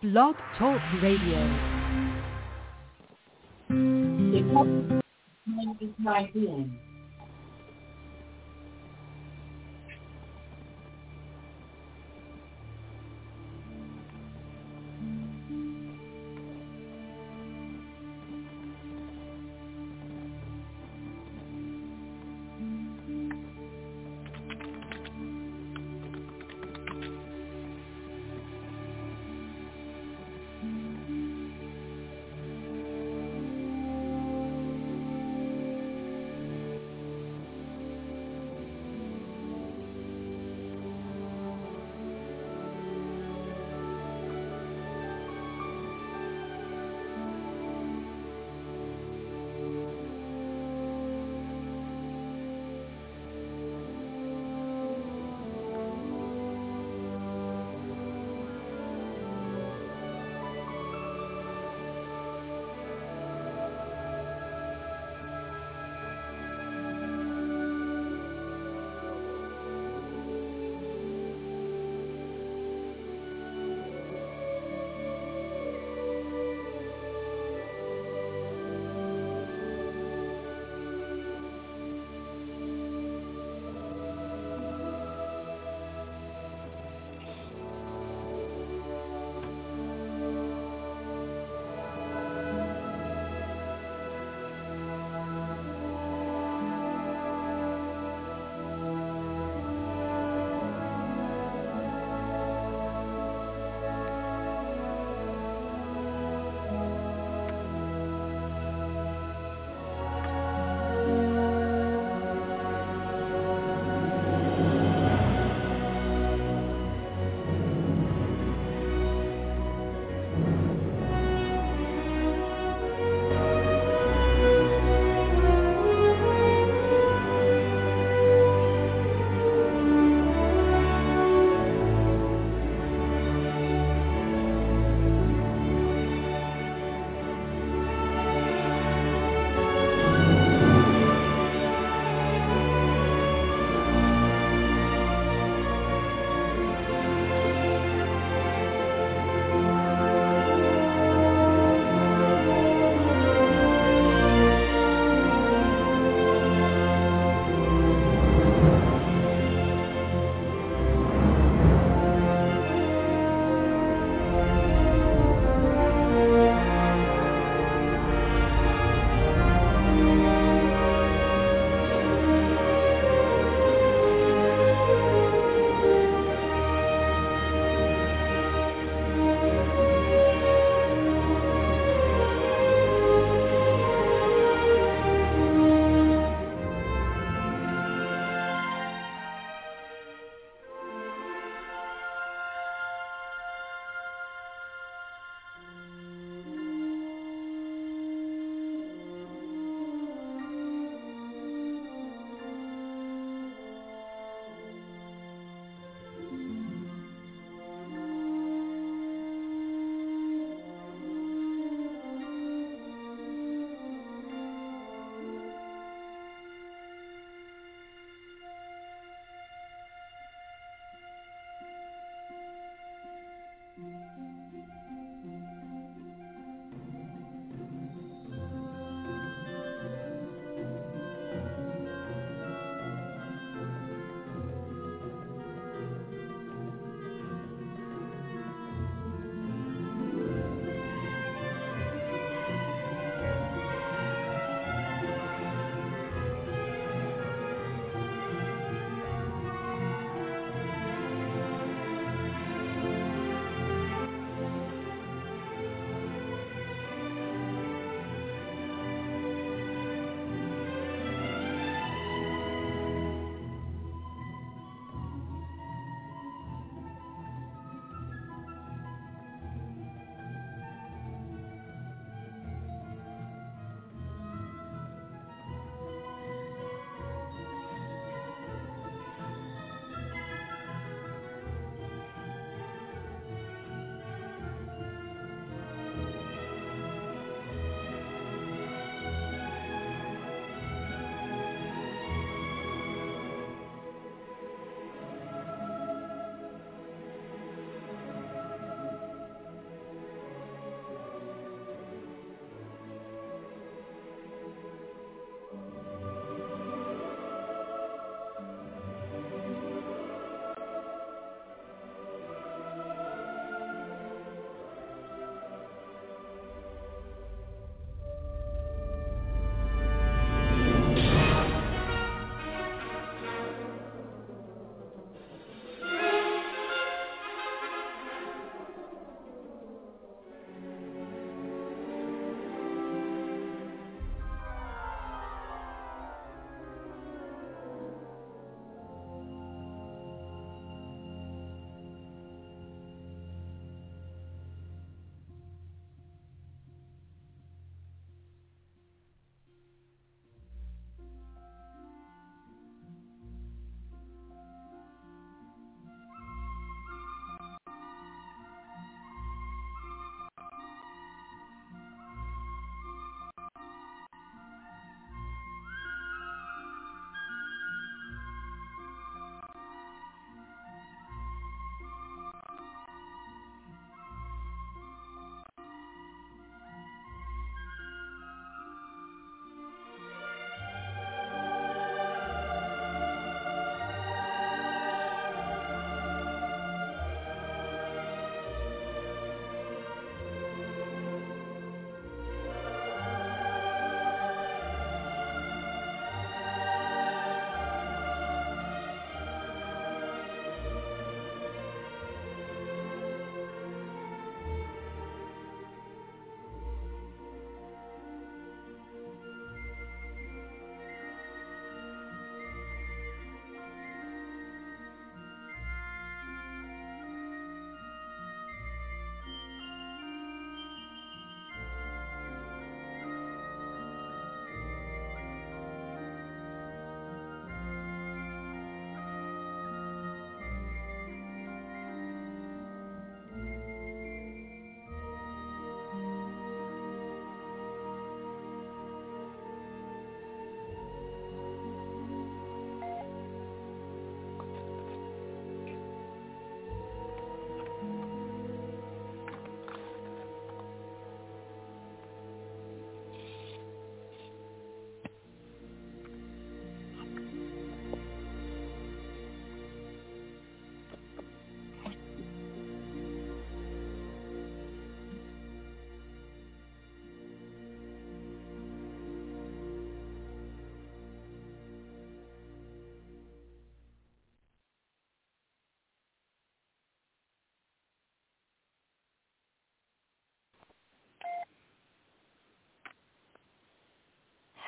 Blog Talk Radio.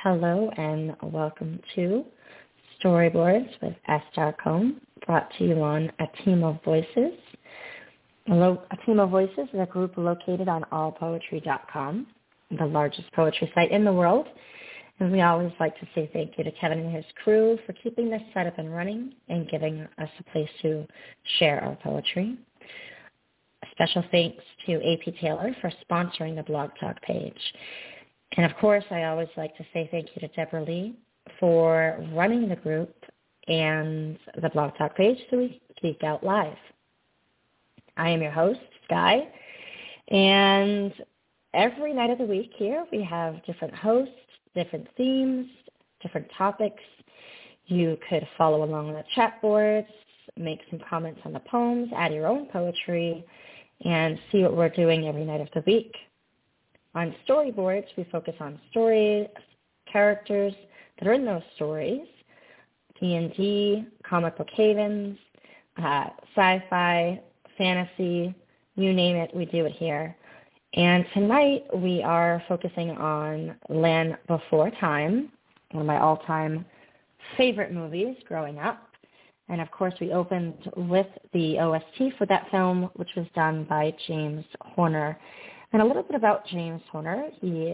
Hello and welcome to Storyboards with S. Combe, brought to you on A Team of Voices. A Team of Voices is a group located on allpoetry.com, the largest poetry site in the world. And we always like to say thank you to Kevin and his crew for keeping this set up and running and giving us a place to share our poetry. A special thanks to AP Taylor for sponsoring the Blog Talk page. And of course, I always like to say thank you to Deborah Lee for running the group and the Blog Talk page so we Geek Out Live. I am your host, Sky, and every night of the week here we have different hosts, different themes, different topics. You could follow along on the chat boards, make some comments on the poems, add your own poetry, and see what we're doing every night of the week. On Storyboards, we focus on stories, characters that are in those stories, D&D, comic book havens, sci-fi, fantasy, you name it, we do it here. And tonight we are focusing on Land Before Time, one of my all-time favorite movies growing up. And of course we opened with the OST for that film, which was done by James Horner. And a little bit about James Horner. He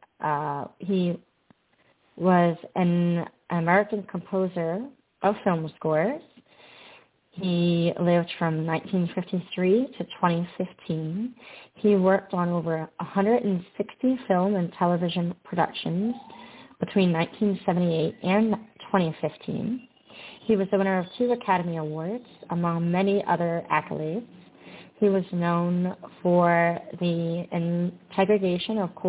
was an American composer of film scores. He lived from 1953 to 2015. He worked on over 160 film and television productions between 1978 and 2015. He was the winner of 2 Academy Awards, among many other accolades. He was known for the integration of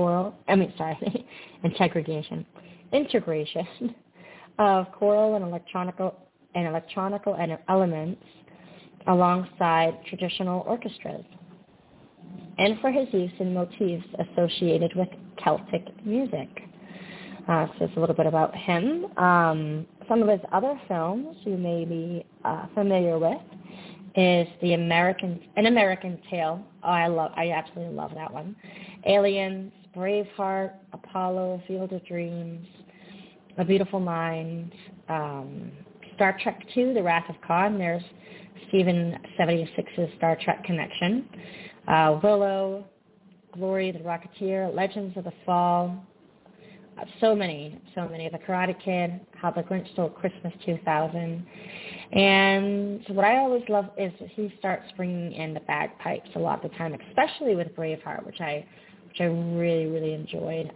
choral and electronical elements alongside traditional orchestras, and for his use in motifs associated with Celtic music. So it's a little bit about him. Some of his other films you may be familiar with is An American Tale. Oh, I absolutely love that one. Aliens, Braveheart, Apollo, Field of Dreams, A Beautiful Mind, Star Trek II, The Wrath of Khan. There's Steven 76's Star Trek connection. Willow, Glory, The Rocketeer, Legends of the Fall. So many. The Karate Kid, How the Grinch Stole Christmas 2000. And what I always love is he starts bringing in the bagpipes a lot of the time, especially with Braveheart, which I really, really enjoyed.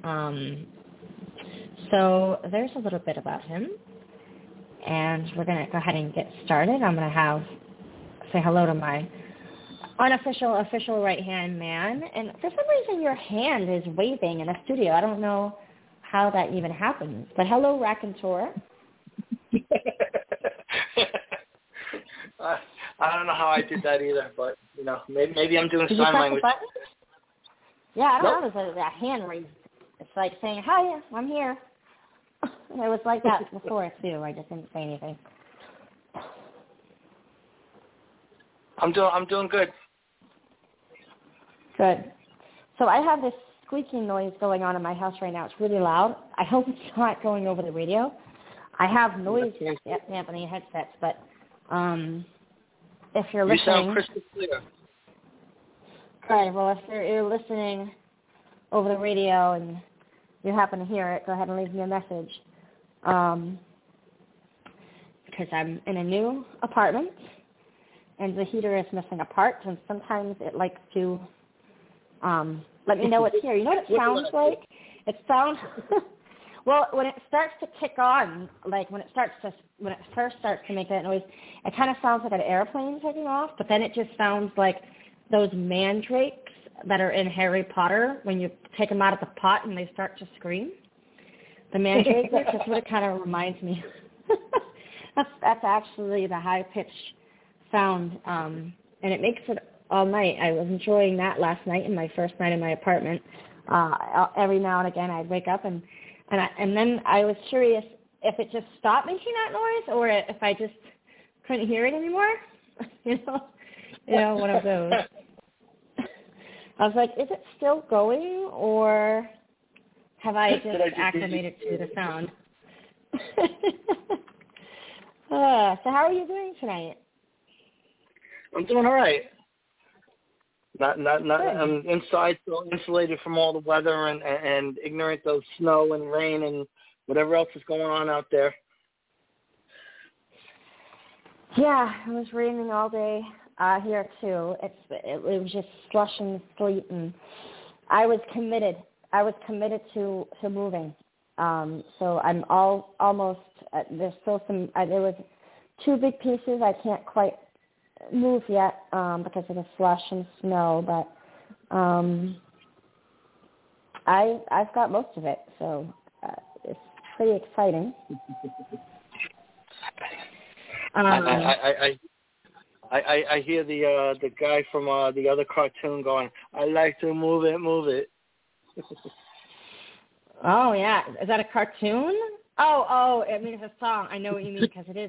So there's a little bit about him. And we're going to go ahead and get started. I'm going to say hello to my official right-hand man. And for some reason, your hand is waving in the studio. I don't know how that even happens. But hello, Raconteur. I don't know how I did that either, but, maybe I'm doing sign language. Yeah, I don't know. There's a hand raised. It's like saying, hi, I'm here. And it was like that before, too. I just didn't say anything. I'm doing good. Good. So I have this squeaking noise going on in my house right now. It's really loud. I hope it's not going over the radio. I have noise dampening headsets, but if you're listening... You sound crystal clear. Good. Well, if you're listening over the radio and you happen to hear it, go ahead and leave me a message. Because I'm in a new apartment, and the heater is missing a part, and sometimes it likes to let me know it's here. You know what it sounds like? It sounds... Well, when it starts to kick on, like when it first starts to make that noise, it kind of sounds like an airplane taking off, but then it just sounds like those mandrakes that are in Harry Potter when you take them out of the pot and they start to scream. The mandrakes, that's what it kind of reminds me. That's actually the high-pitched sound, and it makes it all night. I was enjoying that last night in my first night in my apartment. Every now and again I'd wake up and then I was curious if it just stopped making that noise or if I just couldn't hear it anymore. One of those. I was like, is it still going or have I just acclimated to the sound? So how are you doing tonight? I'm doing all right. I'm inside, so insulated from all the weather and ignorant of snow and rain and whatever else is going on out there. Yeah, it was raining all day here too. It was just slush and sleet, and I was committed. to moving. So I'm almost. There's still some. There was 2 big pieces I can't quite move yet because of the slush and snow, but I've got most of it, so it's pretty exciting. I hear the guy from the other cartoon going, "I like to move it." Oh yeah, is that a cartoon? Oh, I mean, it's a song. I know what you mean because it is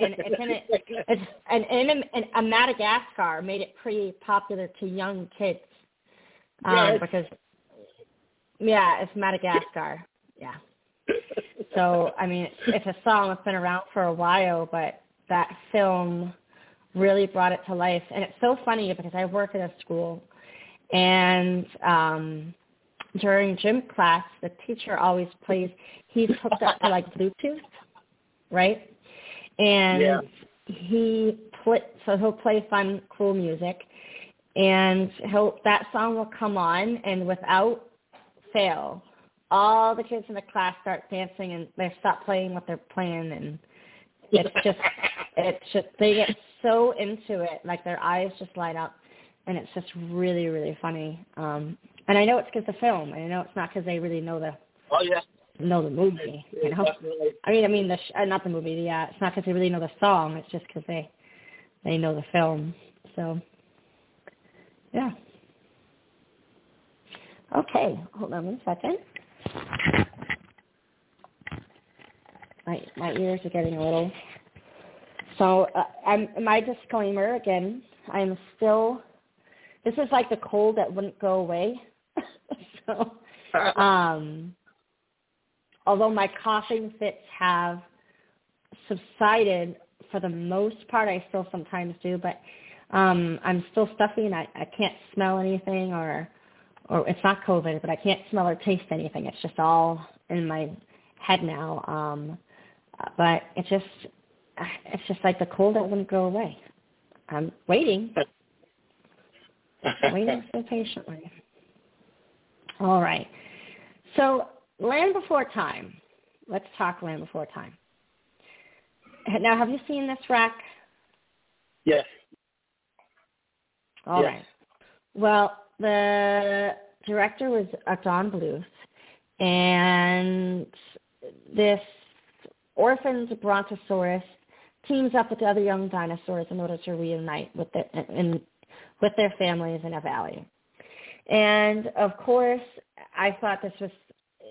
a Madagascar made it pretty popular to young kids. Because it's Madagascar. Yeah. So I mean, it's a song that's been around for a while, but that film really brought it to life, and it's so funny because I work at a school, and during gym class, the teacher always plays. He's hooked up to like Bluetooth, right? And he'll play fun, cool music, and that song will come on, and without fail, all the kids in the class start dancing, and they stop playing what they're playing, and it's just they get so into it, like their eyes just light up, and it's just really, really funny. And I know it's because of the film. I know it's not because they really know the the movie. You know? I mean not the movie. It's not because they really know the song. It's just because they know the film. So, yeah. Okay, hold on 1 second. My ears are getting a little. So, my disclaimer again. I'm still. This is like the cold that wouldn't go away. So, although my coughing fits have subsided for the most part, I still sometimes do, but I'm still stuffy and I can't smell anything or it's not COVID, but I can't smell or taste anything. It's just all in my head now. But it's just like the cold that wouldn't go away. I'm waiting so patiently. All right. So, Land Before Time. Let's talk Land Before Time. Now, have you seen this, Rack? Yes. All right. Well, the director was Don Bluth, and this orphaned brontosaurus teams up with the other young dinosaurs in order to reunite with their families in a valley. And, of course, I thought this was,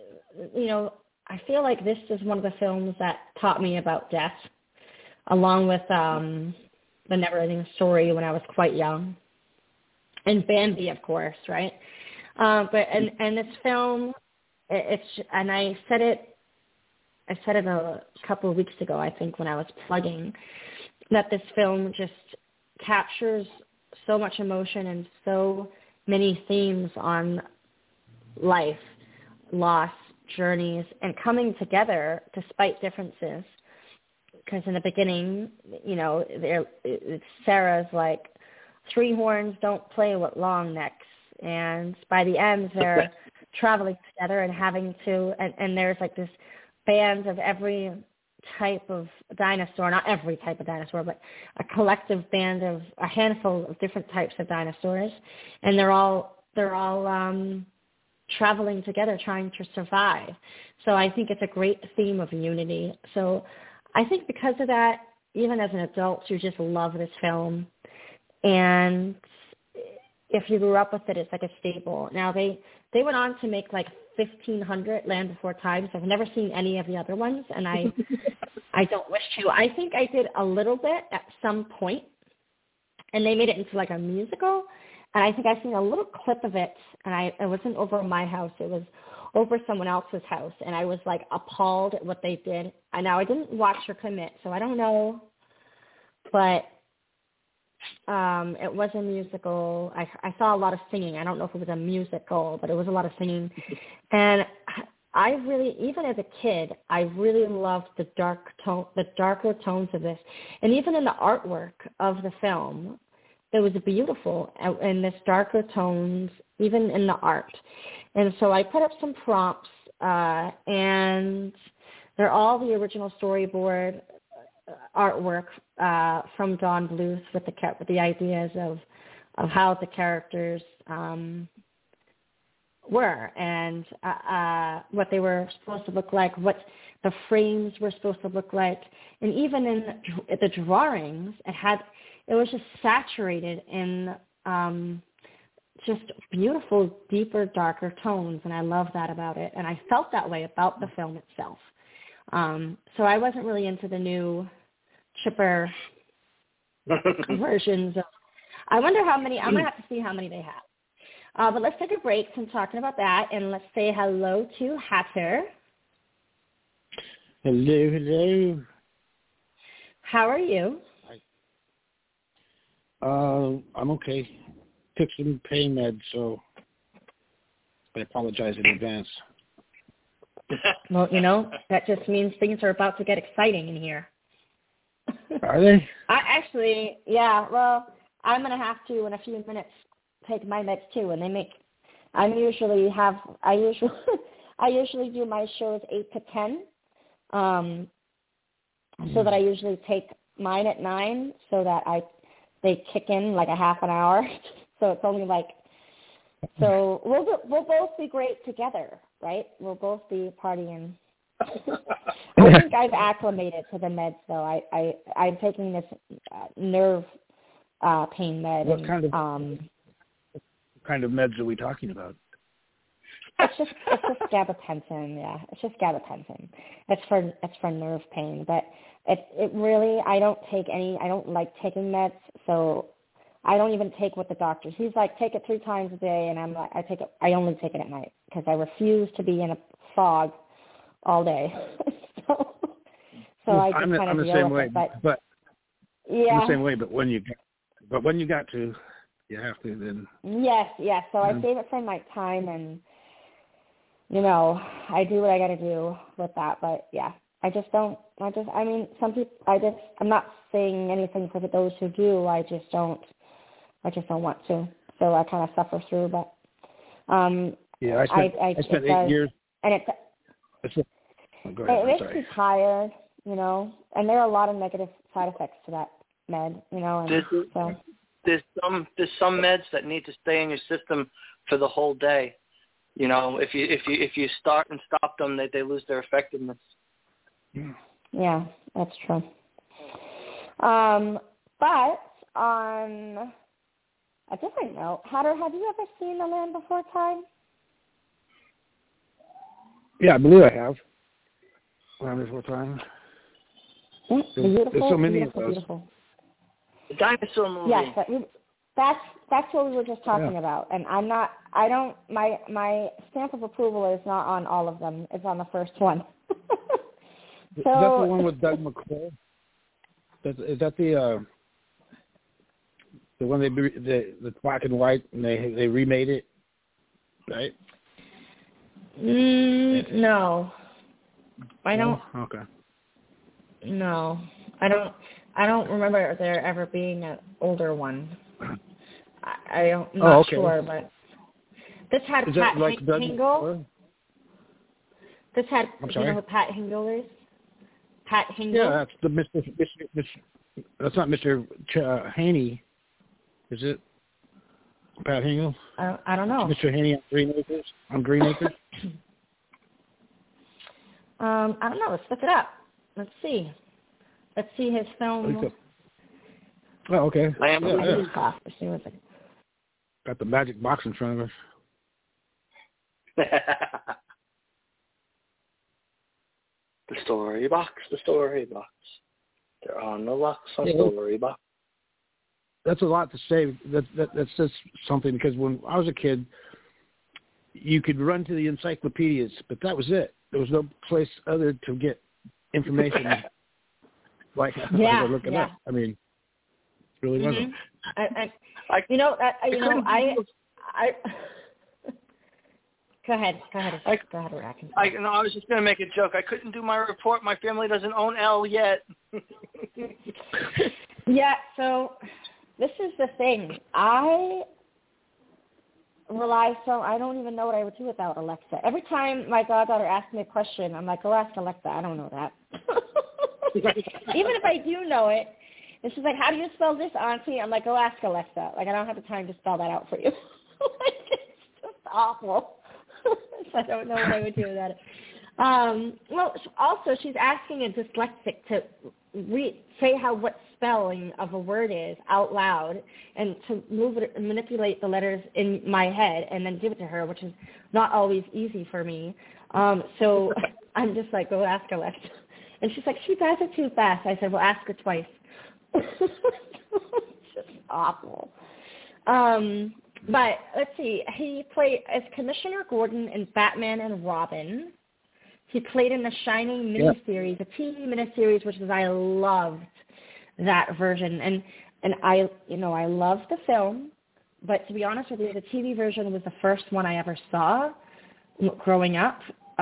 I feel like this is one of the films that taught me about death, along with the Never-Ending Story when I was quite young, and Bambi, of course, right? But this film, and I said it a couple of weeks ago, I think, when I was plugging, that this film just captures so much emotion and so many themes on life, loss, journeys, and coming together despite differences. Because in the beginning, Sarah's like, 3 horns don't play with long necks. And by the end, they're traveling together and having to, and there's like this band of every type of dinosaur, not every type of dinosaur, but a collective band of a handful of different types of dinosaurs. And they're all traveling together, trying to survive. So I think it's a great theme of unity. So I think because of that, even as an adult, you just love this film. And if you grew up with it, it's like a staple. Now, they went on to make like 1,500 Land Before Time, so I've never seen any of the other ones, and I don't wish to. I think I did a little bit at some point, and they made it into like a musical, And I think I've seen a little clip of it, and it wasn't over my house. It was over someone else's house, and I was, like, appalled at what they did. I didn't watch or commit, so I don't know, but it was a musical. I saw a lot of singing. I don't know if it was a musical, but it was a lot of singing. And I really, even as a kid, I really loved the darker tones of this. And even in the artwork of the film, it was beautiful in this darker tones, even in the art. And so I put up some prompts, and they're all the original storyboard artwork from Don Bluth with the ideas of how the characters were and what they were supposed to look like, what the frames were supposed to look like, and even in the drawings, it was just saturated in just beautiful, deeper, darker tones, and I love that about it, and I felt that way about the film itself. So I wasn't really into the new, chipper versions. I wonder how many. I'm going to have to see how many they have. But let's take a break from talking about that, and let's say hello to Hatter. Hello. How are you? I'm okay. Took some pain meds, so I apologize in advance. Well, that just means things are about to get exciting in here. Are they? Well, I'm going to have to, in a few minutes, take my meds too, and I usually do my shows 8 to 10, so that I usually take mine at 9, so that they kick in like a half an hour, so it's only like, so we'll both be great together, right? We'll both be partying. I think I've acclimated to the meds, though. I'm taking this nerve pain med. What kind of meds are we talking about? It's just gabapentin. Yeah, it's just gabapentin. It's for nerve pain, but it really, I don't like taking meds, so I don't even take what the doctor. He's like, take it 3 times a day, and I'm like, I only take it at night because I refuse to be in a fog all day. so I just kind of deal with it. But yeah, I'm the same way. But when you got to, you have to then. Yes. So I save it for nighttime, and I do what I got to do with that. But yeah, I mean, some people. I'm not saying anything for those who do. I just don't want to. So I kind of suffer through. But yeah, I spent 8 years. And it makes me tired, and there are a lot of negative side effects to that med, and so. There's some meds that need to stay in your system for the whole day. If you start and stop them, they lose their effectiveness. Yeah, that's true. But on a different note, Hatter, have you ever seen The Land Before Time? Yeah, I believe I have. Land Before Time. Beautiful. There's so many beautiful, of those. Beautiful. The dinosaur movie. Yes, that's what we were just talking about. And my stamp of approval is not on all of them. It's on the first one. Is that the one with Doug McCall? Is that the one the black and white, and they remade it, right? No, I don't. Oh, okay. No, I don't remember there ever being an older one. I'm not sure, but this had Pat Hingle. This had, you know who Pat Hingle is? Pat Hingle? Yeah, that's the Mr. That's not Mr. Haney, is it? Pat Hingle? I don't know. Mr. Haney on Green Acres? I don't know. Let's look it up. Let's see his film. Oh, okay. Yeah. Got the magic box in front of us. The story box. There are no locks on story box. that's a lot to say. That's just something, because when I was a kid, you could run to the encyclopedias, but that was it. There was no place other to get information like look it up. I mean, it really wasn't. I Go ahead, Racken. I was just going to make a joke. I couldn't do my report. My family doesn't own L yet. Yeah, so this is the thing. I don't even know what I would do without Alexa. Every time my goddaughter asks me a question, I'm like, go ask Alexa. I don't know that. Even if I do know it, and she's like, how do you spell this, Auntie? I'm like, go ask Alexa. Like, I don't have the time to spell that out for you. Like, it's just awful. So I don't know what I would do without it. Well, also, she's asking a dyslexic to say what spelling of a word is out loud, and to manipulate the letters in my head and then give it to her, which is not always easy for me. So I'm just like, go ask Alexa. And she's like, she does it too fast. I said, well, ask her twice. It's just awful. But let's see. He played as Commissioner Gordon in Batman and Robin. He played in the Shining miniseries, a TV miniseries, I loved that version. And I loved the film, but to be honest with you, the TV version was the first one I ever saw growing up.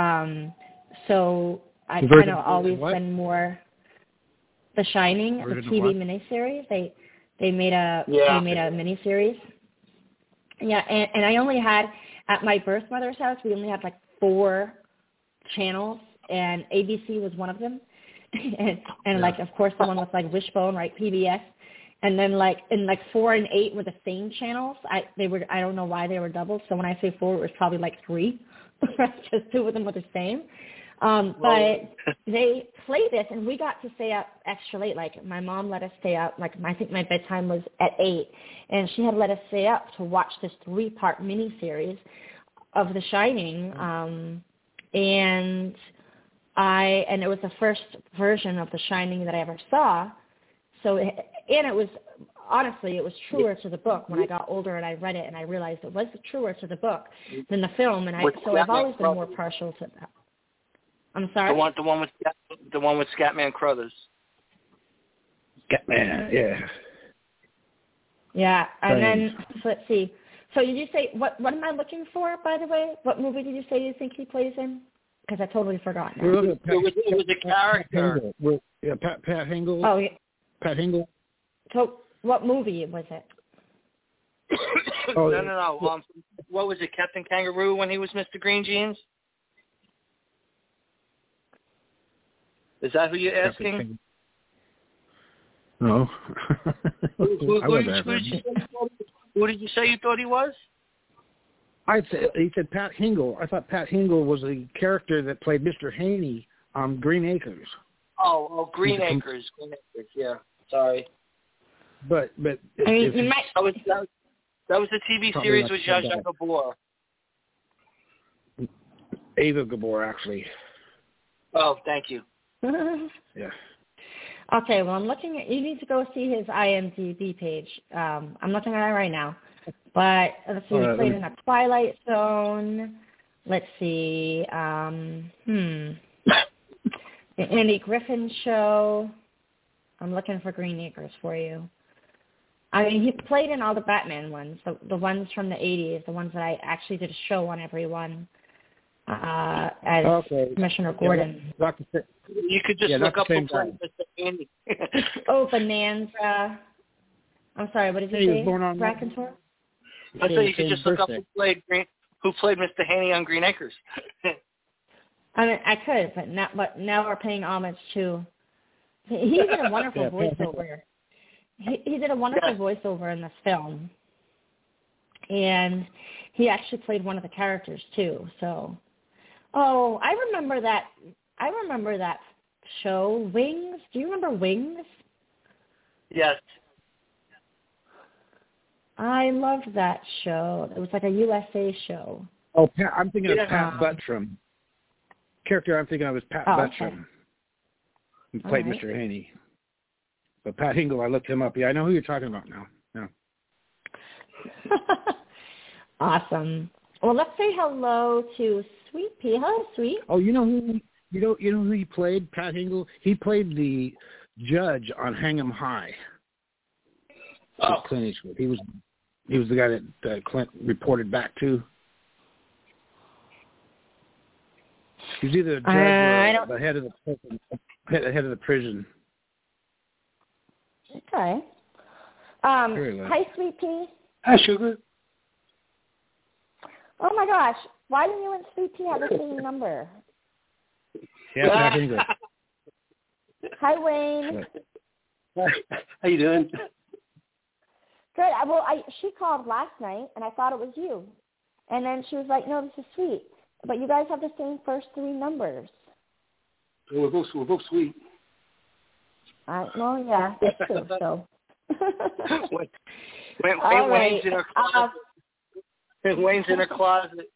So I kind of always been more The Shining, the TV miniseries. They made a miniseries. Yeah, and I only had, at my birth mother's house, we only had like 4 channels, and ABC was one of them. and like, of course, the one with like Wishbone, right, PBS. And then like, in like 4 and 8 were the same channels. I don't know why they were doubled. So when I say 4, it was probably like 3, because 2 of them were the same. But they played this, and we got to stay up extra late. Like, my mom let us stay up. Like, I think my bedtime was at 8, and she had let us stay up to watch this 3-part miniseries of The Shining. And it was the first version of The Shining that I ever saw. So, it was, honestly, it was truer to the book. When I got older and I read it, and I realized it was truer to the book than the film. And I've always been more partial to that. I'm sorry? The one with Scatman Crothers. Scatman, yeah. Yeah, and then, so let's see. So did you say, what am I looking for, by the way? What movie did you say you think he plays in? Because I totally forgot now. It was a character. Pat Hingle. Oh, yeah. Pat Hingle. So what movie was it? No. What was it, Captain Kangaroo, when he was Mr. Green Jeans? Is that who you're asking? No. Who did you say you thought he was? He said Pat Hingle. I thought Pat Hingle was a character that played Mr. Haney on Green Acres. Oh, Green Acres. Green Acres, yeah. Sorry. But that was the TV series with Zsa Zsa Gabor. Ava Gabor, actually. Oh, thank you. Yeah. Okay, well, I'm looking at, you need to go see his IMDb page. I'm looking at it right now. But let's see, he played in a Twilight Zone. Let's see, the Andy Griffin Show. I'm looking for Green Acres for you. I mean, he played in all the Batman ones, the ones from the 80s, the ones that I actually did a show on every one. As Commissioner Gordon. Yeah, you could just look up and play Mr. Haney. Oh, Bonanza. I'm sorry, what did you say, Raconteur? I thought you could just look up who played Mr. Haney on Green Acres. I mean, I could, but now we're paying homage to. He did a wonderful voiceover. He did a wonderful voiceover in this film, and he actually played one of the characters too. So. Oh, I remember that show, Wings. Do you remember Wings? Yes. I loved that show. It was like a USA show. Oh, I'm thinking of Pat Buttram. Character I'm thinking of is Pat Buttram. Who played Mr. Haney. But Pat Hingle, I looked him up. Yeah, I know who you're talking about now. Awesome. Well, let's say hello to Sweet Pea. Hello, Sweet. Oh, you know who he played? Pat Hingle. He played the judge on Hang 'Em High. Oh, Clint Eastwood. He was the guy that Clint reported back to. He's either a judge or the head of the prison. Head of the prison. Okay. Hi, Sweet Pea. Hi, Sugar. Oh my gosh! Why do you and Sweet Pea have the same number? Yeah, Pat Hingle. Hi, Wayne. How you doing? Good. Well, she called last night, and I thought it was you. And then she was like, "No, this is Sweet." But you guys have the same first three numbers. We're both sweet. Well, yeah, that's true. So. Wayne's in her closet. Wayne's in her closet.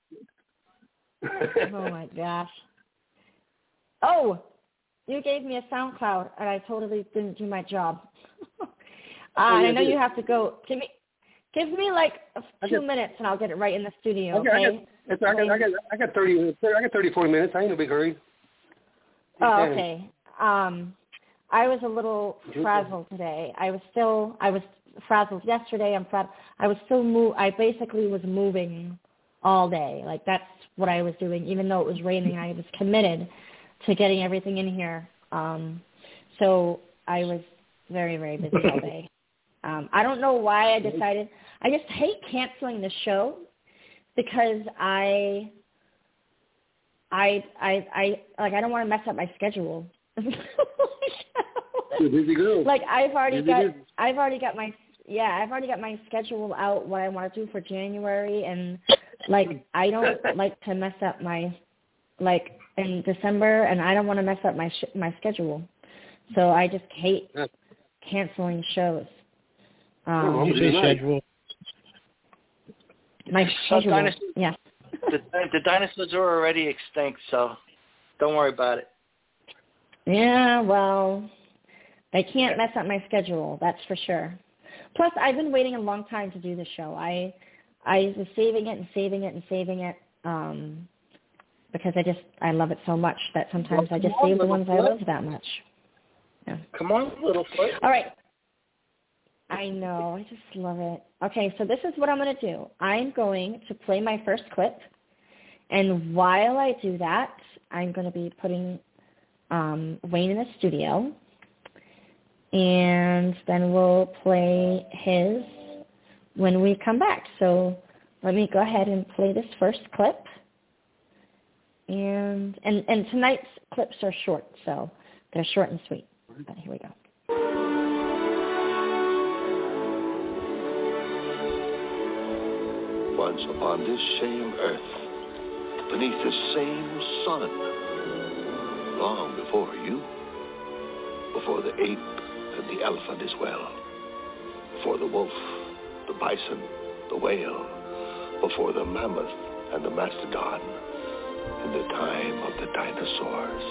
Oh my gosh. Oh, you gave me a SoundCloud, and I totally didn't do my job. I know you have to go. Give me like 2 minutes, and I'll get it right in the studio. Okay. I got 34 minutes. I ain't in a big hurry. Oh, okay. I was a little frazzled today. I was frazzled yesterday. I basically was moving all day. Like, that's what I was doing. Even though it was raining, I was committed to getting everything in here. So I was very, very busy all day. I don't know why I decided. I just hate canceling the show because I don't want to mess up my schedule. You're a busy girl. Like I've already got my schedule out, what I want to do for January, and like I don't like to mess up my in December, and I don't want to mess up my schedule. So I just hate canceling shows. Schedule. My schedule. Yeah. The dinosaurs are already extinct, so don't worry about it. Yeah, well, they can't mess up my schedule, that's for sure. Plus, I've been waiting a long time to do the show. I was saving it because I love it so much that sometimes I just save the ones I love that much. Yeah. Come on, little foot. All right. I know. I just love it. Okay, so this is what I'm going to do. I'm going to play my first clip, and while I do that, I'm going to be putting Wayne in the studio, and then we'll play his when we come back. So let me go ahead and play this first clip. And tonight's clips are short, so they're short and sweet. But here we go. Once upon this same earth, beneath this same sun, long before you, before the ape and the elephant as well, before the wolf, the bison, the whale, before the mammoth and the mastodon, in the time of the dinosaurs.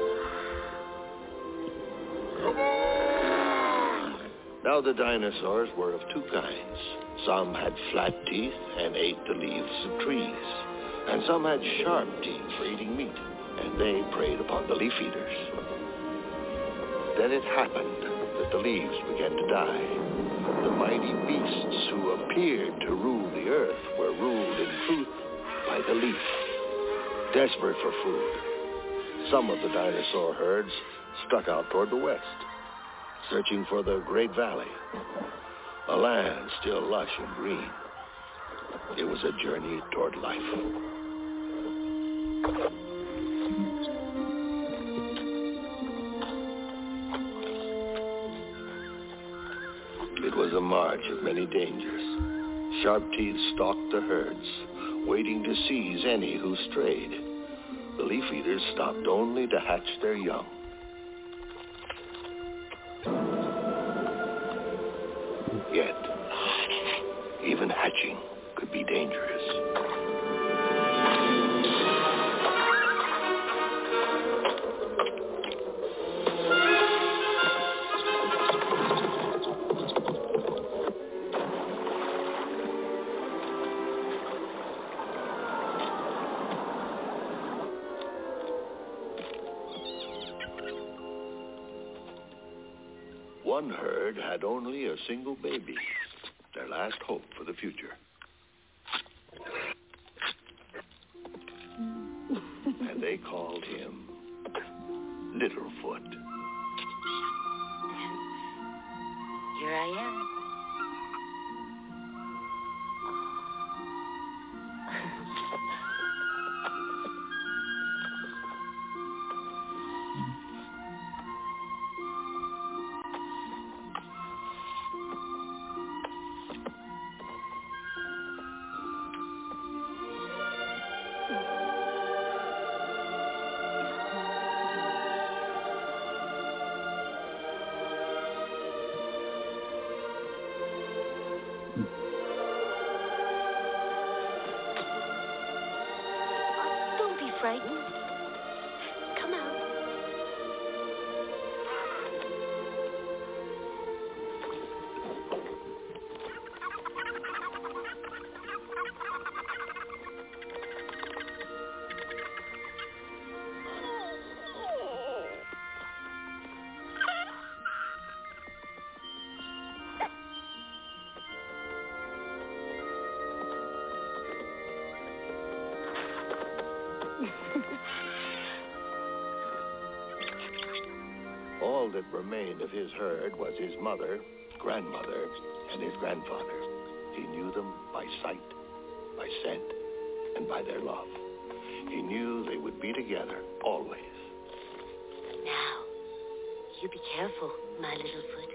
Now the dinosaurs were of two kinds. Some had flat teeth and ate the leaves of trees, and some had sharp teeth for eating meat, and they preyed upon the leaf eaters. Then it happened that the leaves began to die. The mighty beasts who appeared to rule the earth were ruled in truth by the leaf. Desperate for food, some of the dinosaur herds struck out toward the west, searching for the Great Valley, a land still lush and green. It was a journey toward life. It was a march of many dangers. Sharp teeth stalked the herds, waiting to seize any who strayed. The leaf eaters stopped only to hatch their young. Yet, even hatching could be dangerous. One herd had only a single baby, their last hope for the future. And they called him Littlefoot. Here I am. Frightened? Come out. All that remained of his herd was his mother, grandmother, and his grandfather. He knew them by sight, by scent, and by their love. He knew they would be together always. Now, you be careful, my little foot.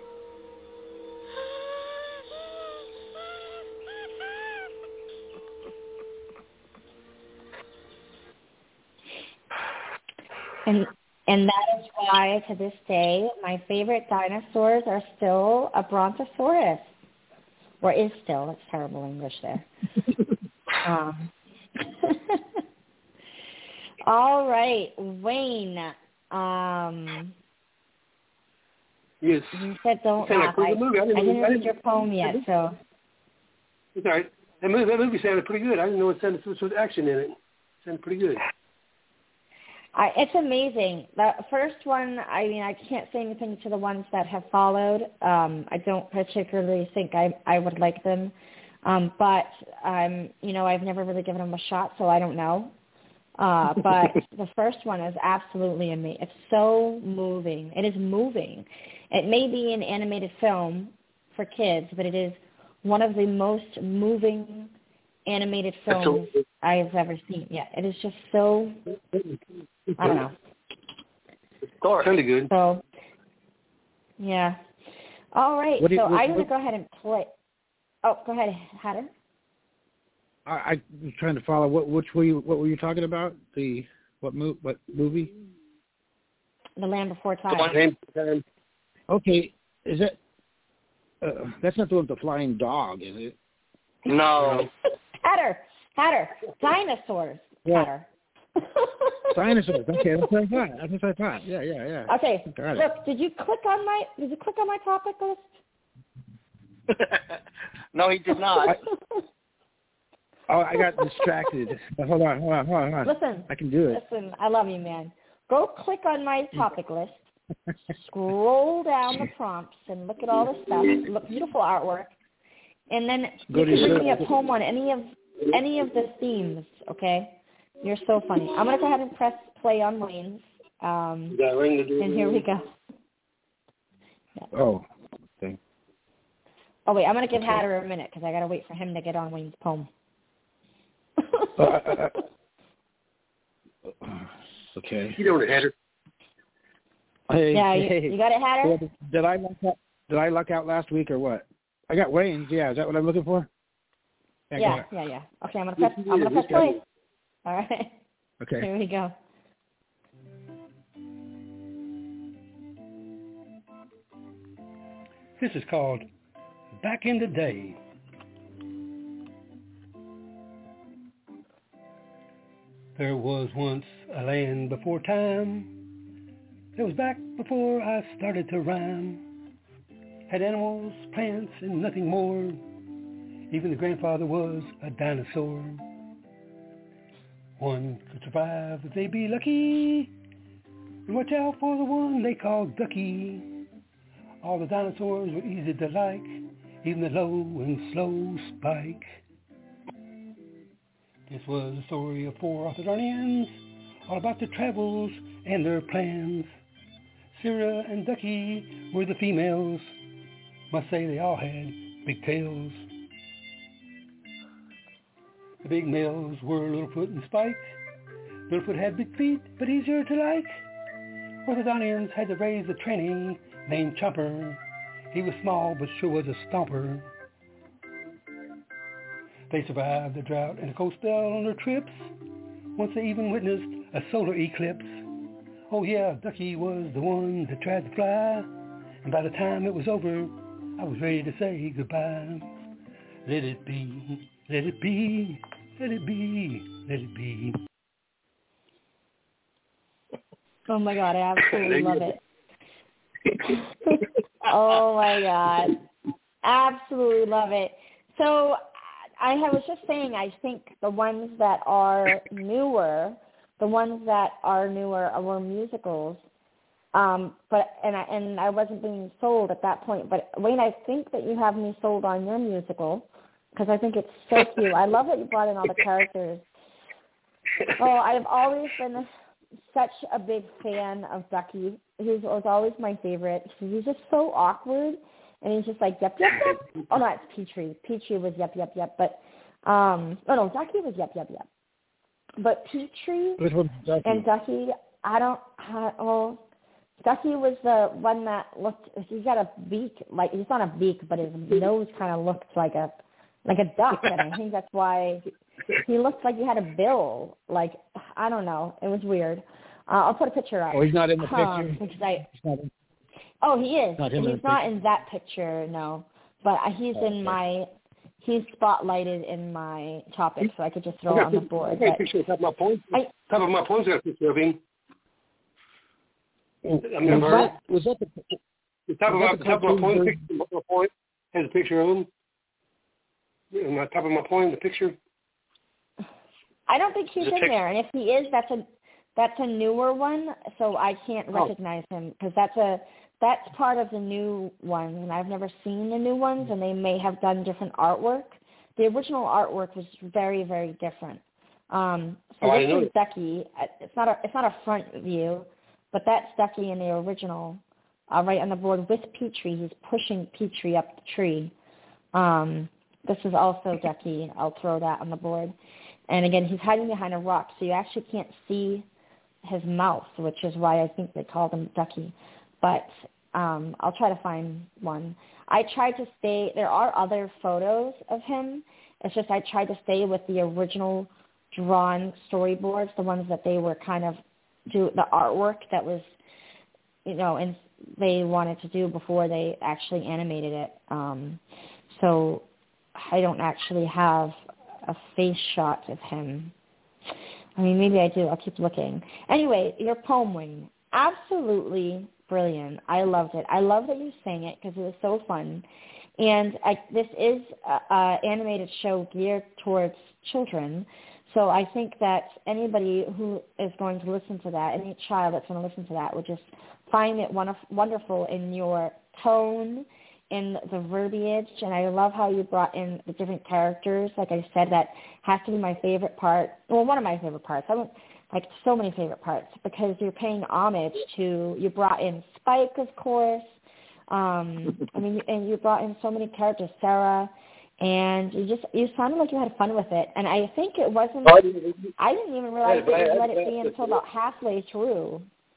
And that is why, to this day, my favorite dinosaurs are still a brontosaurus. Or is still. That's terrible English there. All right, Wayne. Yes. You said don't laugh. I didn't read your poem yet, so. It's all right. That movie sounded pretty good. I didn't know it sounded so much action in it. It sounded pretty good. It's amazing. The first one, I mean, I can't say anything to the ones that have followed. I don't particularly think I would like them. But, I've never really given them a shot, so I don't know. But the first one is absolutely amazing. It's so moving. It is moving. It may be an animated film for kids, but it is one of the most moving animated films I've ever seen. Yeah, it is just so, I don't know. Kind of good. So, yeah. All right, I'm going to go ahead and play. Oh, go ahead, Hatter. I was trying to follow. What were you talking about? What movie? The Land Before Time. Okay, is that? That's not the one with the flying dog, is it? No. Hatter, dinosaurs. Yeah. Hatter. Dinosaurs. Okay, that's what I thought. Yeah. Okay. Look, did you click on my topic list? No, he did not. I got distracted. Hold on. Listen. I can do it. Listen, I love you, man. Go click on my topic list. Scroll down the prompts and look at all the stuff. Look, beautiful artwork. And then you can bring me a poem on any of the themes, okay? You're so funny. I'm going to go ahead and press play on Wayne's. And here we go. Yeah. Oh, okay. Oh, wait, I'm going to give Hatter a minute because I got to wait for him to get on Wayne's poem. Okay. You know what, Hatter? Hey, yeah, you got it, Hatter? Did I luck out last week or what? I got Wayne's. Yeah, is that what I'm looking for? Yeah. Okay, I'm gonna press play. All right. Okay. Here we go. This is called Back in the Day. There was once a land before time. It was back before I started to rhyme. Had animals, plants, and nothing more. Even the grandfather was a dinosaur. One could survive if they be lucky, and watch out for the one they call Ducky. All the dinosaurs were easy to like, even the low and slow Spike. This was the story of 4 Arthurians, all about their travels and their plans. Sarah and Ducky were the females. Must say they all had big tails. The big males were Littlefoot and Spike. Littlefoot had big feet, but easier to like. Orthodontians had to raise the tranny named Chomper. He was small, but sure was a stomper. They survived the drought and a cold spell on their trips. Once they even witnessed a solar eclipse. Oh yeah, Ducky was the one that tried to fly. And by the time it was over, I was ready to say goodbye. Let it be, let it be, let it be, let it be. Oh my God, I absolutely love it. Oh my God. Absolutely love it. So I was just saying, I think the ones that are newer were musicals. But I wasn't being sold at that point. But Wayne, I think that you have me sold on your musical because I think it's so cute. I love that you brought in all the characters. Oh, I've always been such a big fan of Ducky. He was always my favorite. He's just so awkward, and he's just like, yep, yep, yep. Oh, no, it's Petrie. Petrie was yep, yep, yep. But, Ducky was yep, yep, yep. But Petrie and Ducky, Ducky was the one that looked, he's got a beak, like, he's not a beak, but his nose kind of looked like a duck, and I think that's why he looked like he had a bill. Like, I don't know. It was weird. I'll put a picture up. Oh, he's not in the picture? He is. He's not in that picture, no. But he's he's spotlighted in my topic, so I could just throw it on the board. I got a picture of top of my points. Top of my points, I got a picture of him. Was that the top of my point has a picture of him? On the top of my point, the picture. I don't think he's in there, and if he is, that's a newer one, so I can't recognize him because that's part of the new ones, and I've never seen the new ones, and they may have done different artwork. The original artwork was very, very different. This is Ducky. It's not a front view, but that's Ducky in the original, right on the board with Petrie. He's pushing Petrie up the tree. This is also Ducky. I'll throw that on the board. And again, he's hiding behind a rock, so you actually can't see his mouth, which is why I think they called him Ducky. But I'll try to find one. I tried to stay, there are other photos of him. It's just I tried to stay with the original drawn storyboards, the ones that they were kind of the artwork that was, and they wanted to do before they actually animated it. So I don't actually have a face shot of him. I mean, maybe I do. I'll keep looking. Anyway, your poem, Wayne, absolutely brilliant. I loved it. I love that you sang it because it was so fun. And this is an animated show geared towards children. So I think that anybody who is going to listen to that, any child that's going to listen to that, would just find it wonderful in your tone, in the verbiage, and I love how you brought in the different characters. Like I said, that has to be my favorite part. Well, one of my favorite parts. I don't like so many favorite parts because you're paying homage to. You brought in Spike, of course. And you brought in so many characters, Sarah, and you sounded like you had fun with it. And I think it wasn't. I didn't even realize that you let it be until about halfway through.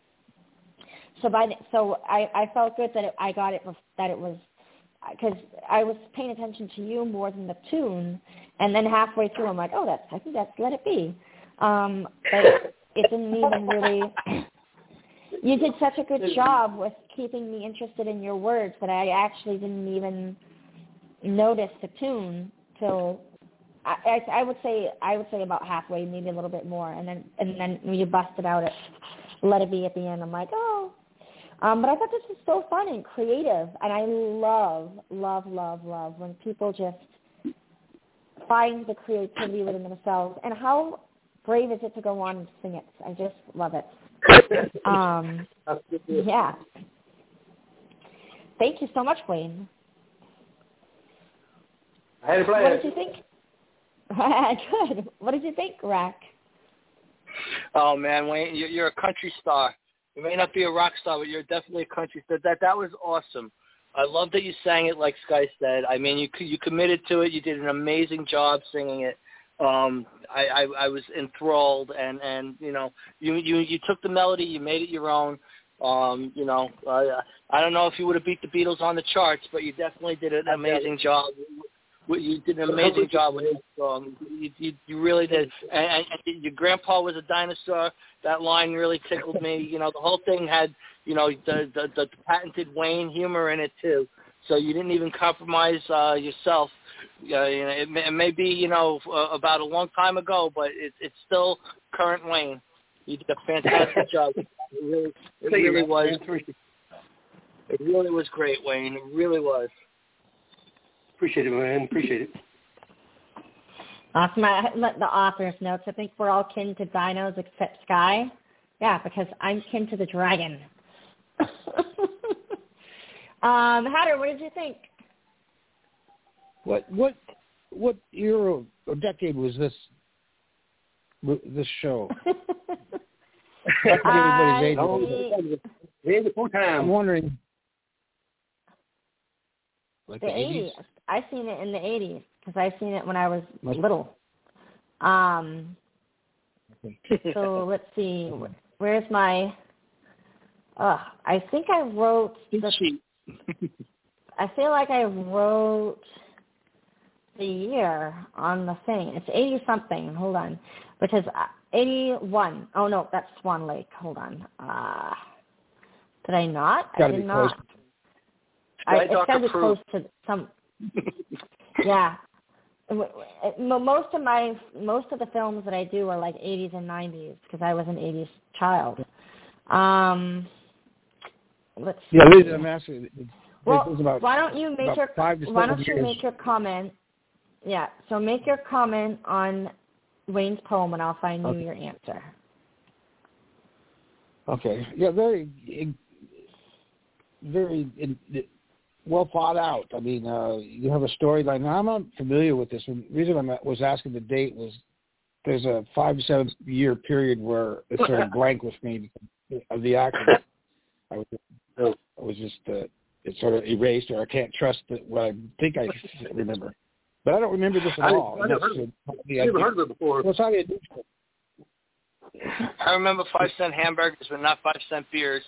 So I felt good that I got it. That it was. Because I was paying attention to you more than the tune, and then halfway through I'm like, I think that's Let It Be. But it didn't even really, you did such a good job with keeping me interested in your words that I actually didn't even notice the tune till, I would say about halfway, maybe a little bit more, and then when you busted out at Let It Be at the end, I'm like, but I thought this was so fun and creative, and I love, love, love, love when people just find the creativity within themselves. And how brave is it to go on and sing it? I just love it. Yeah. Thank you so much, Wayne. I had to play What it. did you think? Good. What did you think, Rack? Oh man, Wayne, you're a country star. You may not be a rock star, but you're definitely a country star. That was awesome. I love that you sang it like Sky said. I mean, you committed to it. You did an amazing job singing it. I was enthralled, and you know, you took the melody, you made it your own. You know, I don't know if you would have beat the Beatles on the charts, but you definitely did an amazing job. You did an amazing job with this song. You really did. And your grandpa was a dinosaur. That line really tickled me. You know, the whole thing had, you know, the patented Wayne humor in it too. So you didn't even compromise yourself. You know, it may be, you know, about a long time ago, but it's still current Wayne. You did a fantastic job. It really was. It really was great, Wayne. It really was. Appreciate it, man. Appreciate it. Awesome. I let the author's notes. I think we're all kin to dinos except Sky. Yeah, because I'm kin to the dragon. Hatter, what did you think? What year or decade was this show? I'm wondering. Like the 80s. I seen it in the 80s because I seen it when I was little. So let's see. Where's my? I think I wrote the sheet. I feel like I wrote the year on the thing. It's 80 something. Hold on, because 81. Oh no, that's Swan Lake. Hold on. Did I not? I did not. Close. It sounded close to some. Yeah, most of the films that I do are like 80s and 90s because I was an 80s child. Let's see. Yeah, I'm asking. Well, why don't you make your comment? Yeah, so make your comment on Wayne's poem, and I'll find you your answer. Okay. Yeah, very well thought out. I mean, you have a storyline. Now, I'm not familiar with this. The reason I was asking the date was there's a 5 to 7 year period where it sort of blank with me of the actor. I was just it sort of erased, or I can't trust what I think I remember. But I don't remember this at all. I never heard of it before. What's how do you do it? I remember 5-cent hamburgers, but not 5-cent beers.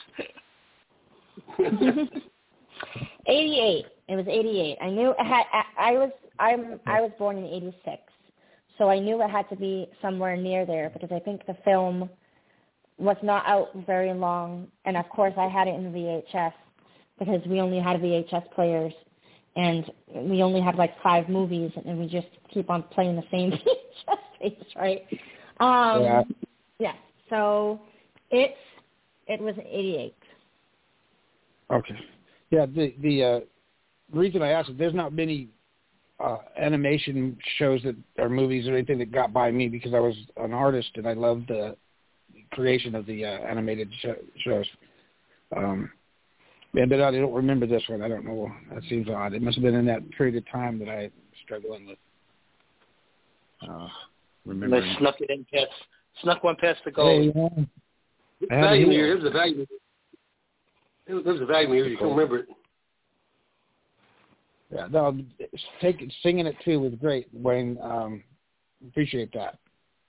88. It was 88. I knew it had. I was born in 86, so I knew it had to be somewhere near there because I think the film was not out very long, and of course I had it in VHS because we only had VHS players, and we only had like 5 movies, and we just keep on playing the same VHS tapes, right? Yeah. So it was 88. Okay. Yeah, the reason I asked is there's not many animation shows that or movies or anything that got by me because I was an artist and I loved the creation of the animated shows. But I don't remember this one. I don't know. That seems odd. It must have been in that period of time that I was struggling with remembering. They snuck it in snuck one past the goal. Hey, value here. There's a value. There's a value here. You can remember it. Yeah, no, singing it too was great, Wayne. Appreciate that.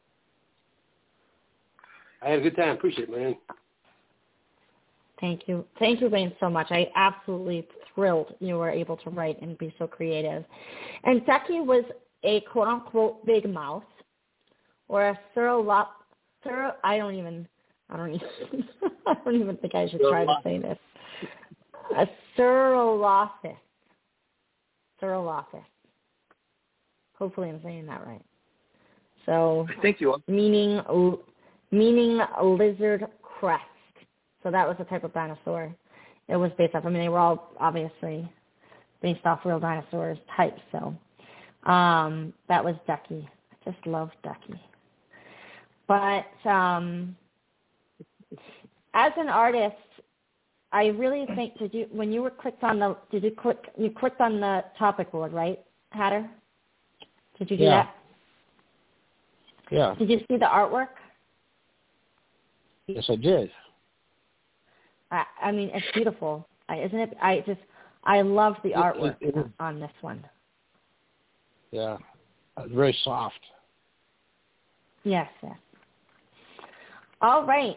I had a good time. Appreciate it, man. Thank you, Wayne, so much. I absolutely thrilled you were able to write and be so creative. And Ducky was a quote unquote big mouth, or a I don't even think I should try to say this. A Surrelophus. Hopefully I'm saying that right. So I think you are. Meaning lizard crest. So that was a type of dinosaur. It was based off. I mean, they were all obviously based off real dinosaurs types. So that was Ducky. I just love Ducky. But as an artist, I really think when you clicked on the topic board, right, Hatter? Did you do that? Yeah. Did you see the artwork? Yes, I did. I mean, it's beautiful, isn't it? I love the artwork on this one. Yeah, very soft. Yes. All right.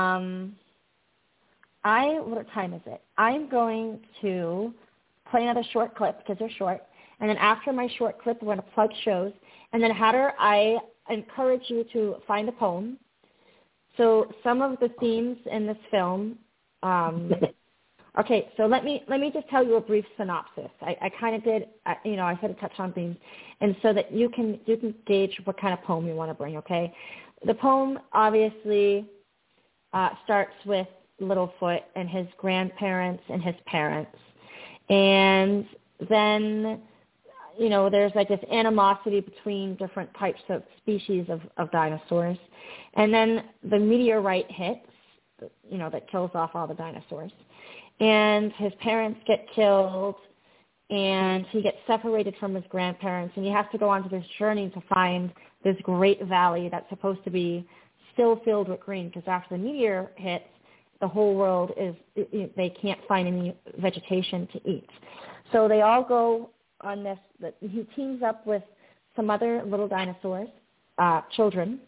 What time is it? I'm going to play another short clip because they're short. And then after my short clip, we're going to plug shows. And then, Hatter, I encourage you to find a poem. So some of the themes in this film. Okay, so let me just tell you a brief synopsis. I kind of did, I sort of touched on themes, and so that you can gauge what kind of poem you want to bring. Okay, the poem obviously starts with Littlefoot and his grandparents and his parents, and then there's like this animosity between different types of species of dinosaurs, and then the meteorite hits, that kills off all the dinosaurs. And his parents get killed, and he gets separated from his grandparents, and he has to go on to this journey to find this great valley that's supposed to be still filled with green, because after the meteor hits, the whole world they can't find any vegetation to eat. So they all go on this. He teams up with some other little dinosaurs, children,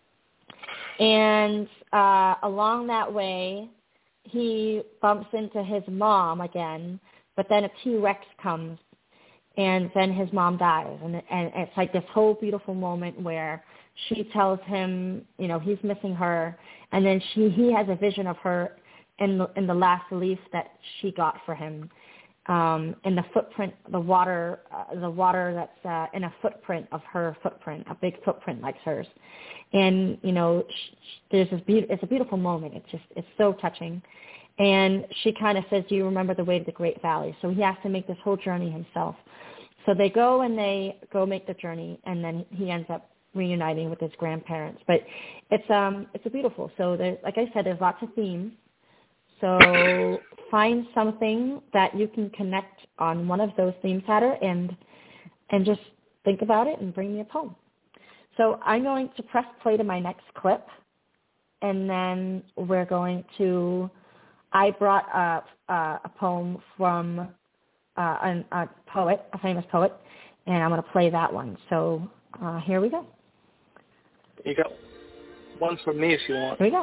and along that way, he bumps into his mom again, but then a T-Rex comes, and then his mom dies. And it's like this whole beautiful moment where she tells him, he's missing her, and then he has a vision of her in the last leaf that she got for him, in the footprint, the water that's in a footprint of her footprint, a big footprint like hers. And, there's this it's a beautiful moment. It's so touching. And she kind of says, do you remember the way to the Great Valley? So he has to make this whole journey himself. So they go make the journey, and then he ends up reuniting with his grandparents. But it's a beautiful. So like I said, there's lots of themes. So find something that you can connect on one of those themes, Hatter, and just think about it and bring me a poem. So I'm going to press play to my next clip, and then we're going to. I brought a poem from a famous poet, and I'm going to play that one. So here we go. You got one from me if you want. Here we go.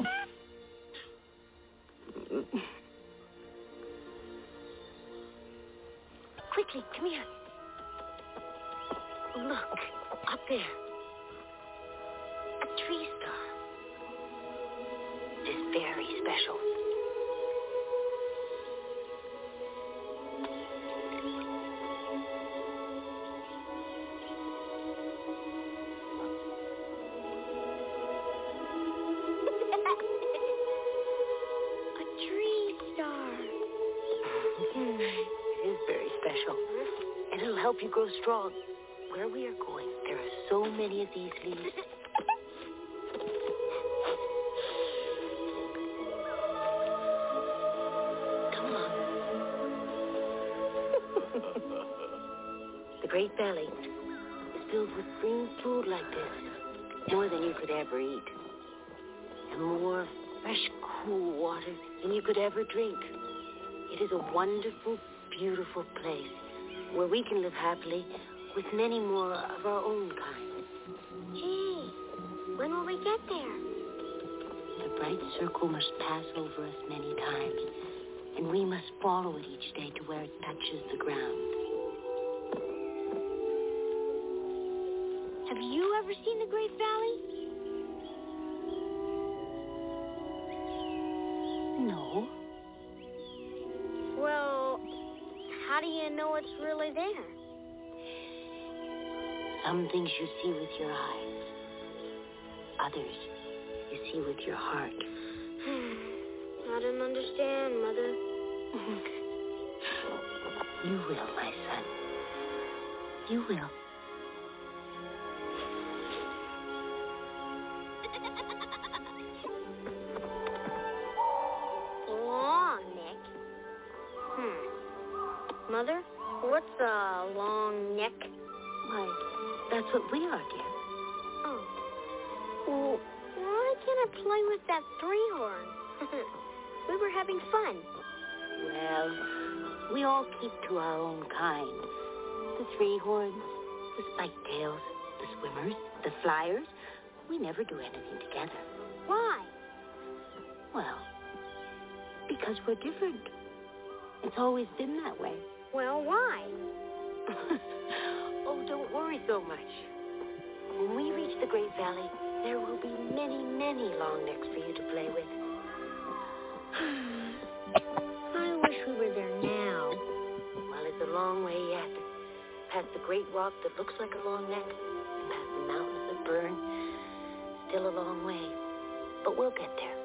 Quickly, come here. Look, up there. A tree star. It is very special. Help you grow strong. Where we are going, there are so many of these leaves. Come on. The Great Valley is filled with green food like this, more than you could ever eat, and more fresh, cool water than you could ever drink. It is a wonderful, beautiful place, where we can live happily with many more of our own kind. Gee, when will we get there? The bright circle must pass over us many times, and we must follow it each day to where it touches the ground. Have you ever seen the Great Valley? No. Well, how do you know it's really there? Some things you see with your eyes. Others you see with your heart. I don't understand, Mother. You will, my son. You will. Go on, Nick. Mother, what's a long neck? Why, that's what we are, dear. Oh. Well, why can't I play with that three-horn? We were having fun. Well, we all keep to our own kind. The three horns, the spiked tails, the swimmers, the flyers. We never do anything together. Why? Well, because we're different. It's always been that way. Well, why? Oh, don't worry so much. When we reach the Great Valley, there will be many, many long necks for you to play with. I wish we were there now. Well, it's a long way yet. Past the great rock that looks like a long neck, and past the mountains that burn. Still a long way, but we'll get there.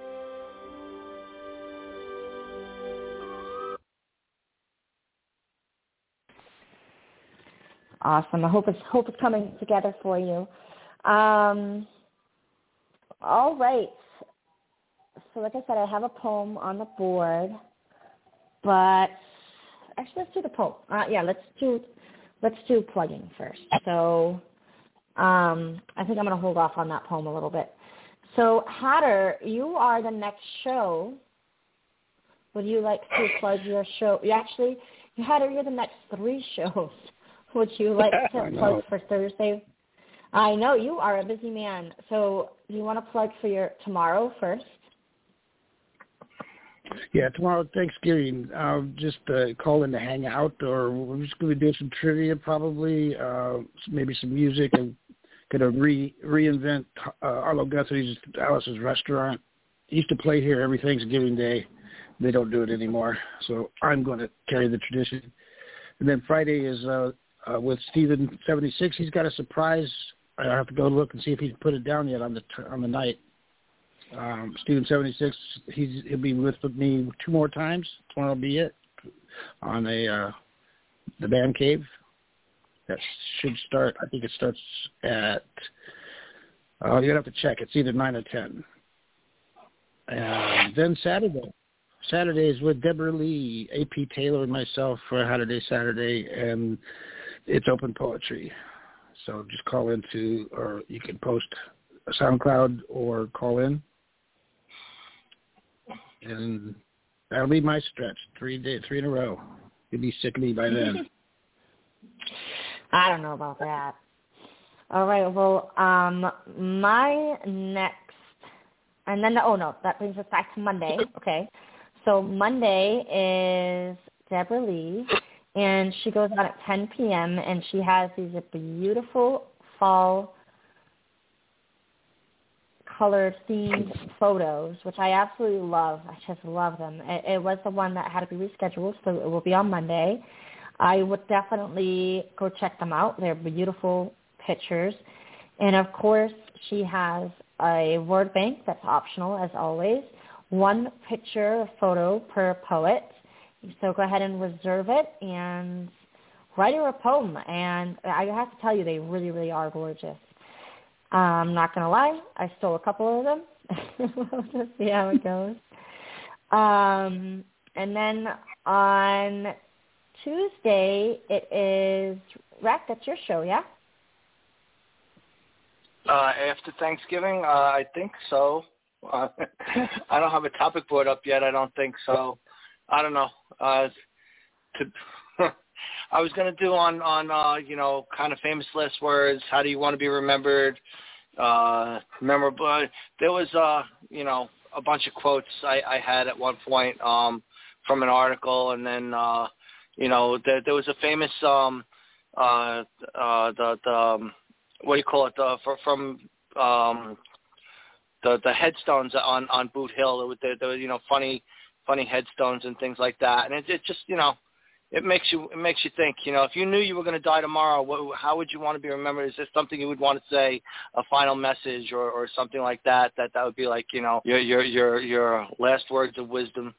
Awesome. I hope it's coming together for you. All right. So like I said, I have a poem on the board, but actually let's do the poem. Let's do plugging first. So I think I'm going to hold off on that poem a little bit. So Hatter, you are the next show. Would you like to plug your show? Hatter, you're the next 3 shows. Would you like to plug for Thursday? I know you are a busy man. So do you want to plug for your tomorrow first? Yeah, tomorrow, Thanksgiving, I'll just call in to hang out, or we're just going to do some trivia probably, maybe some music. I'm going to reinvent Arlo Guthrie's Alice's Restaurant. He used to play here every Thanksgiving Day. They don't do it anymore, so I'm going to carry the tradition. And then Friday is with Steven 76. He's got a surprise. I have to go look and see if he's put it down yet on the night. Steven 76, he'll be with me 2 more times. Tomorrow will be it on the Band Cave. That should start. I think it starts at. You're gonna have to check. It's either 9 or 10. And then Saturday is with Deborah Lee, AP Taylor, and myself for Saturday, and it's open poetry. So just call into, or you can post a SoundCloud or call in. And that'll be my stretch, 3 in a row. You'll be sick of me by then. I don't know about that. All right, well, my next, and then, that brings us back to Monday. Okay. So Monday is Deborah Lee, and she goes on at 10 p.m., and she has these beautiful fall colored themed photos, which I absolutely love. I just love them. It was the one that had to be rescheduled, so it will be on Monday. I would definitely go check them out. They're beautiful pictures. And, of course, she has a word bank that's optional, as always. 1 picture photo per poet. So go ahead and reserve it and write her a poem. And I have to tell you, they really, really are gorgeous. I'm not going to lie. I stole a couple of them. We'll just see how it goes. And then on Tuesday, it is, Rack, that's your show, yeah? After Thanksgiving, I think so. I don't have a topic board up yet. I don't think so. I don't know. I was going to do on kind of famous last words. How do you want to be remembered? Memorable. There was, a bunch of quotes I had at one point from an article, and then, there was a famous, what do you call it? From the headstones on Boot Hill. There were funny headstones and things like that, and it just it makes you think. If you knew you were going to die tomorrow, how would you want to be remembered? Is there something you would want to say, a final message or something like that? That would be like your last words of wisdom.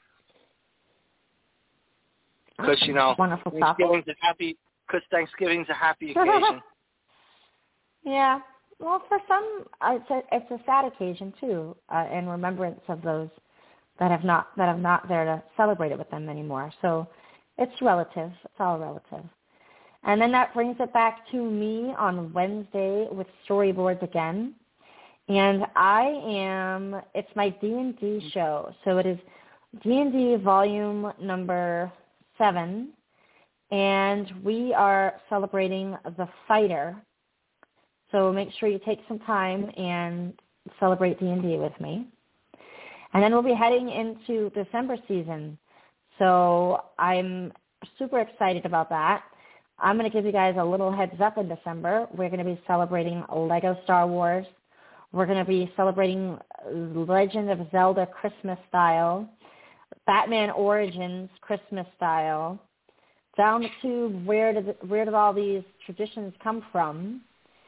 Because Thanksgiving's a happy occasion. Yeah. Well, for some, it's a sad occasion too, in remembrance of those that have not there to celebrate it with them anymore. So It's relative. It's all relative. And then that brings it back to me on Wednesday with storyboards again. And it's my D&D show. So it is D&D volume number 7. And we are celebrating The Fighter. So make sure you take some time and celebrate D&D with me. And then we'll be heading into December season. So I'm super excited about that. I'm going to give you guys a little heads up in December. We're going to be celebrating Lego Star Wars. We're going to be celebrating Legend of Zelda Christmas style, Batman Origins Christmas style, down to where did all these traditions come from.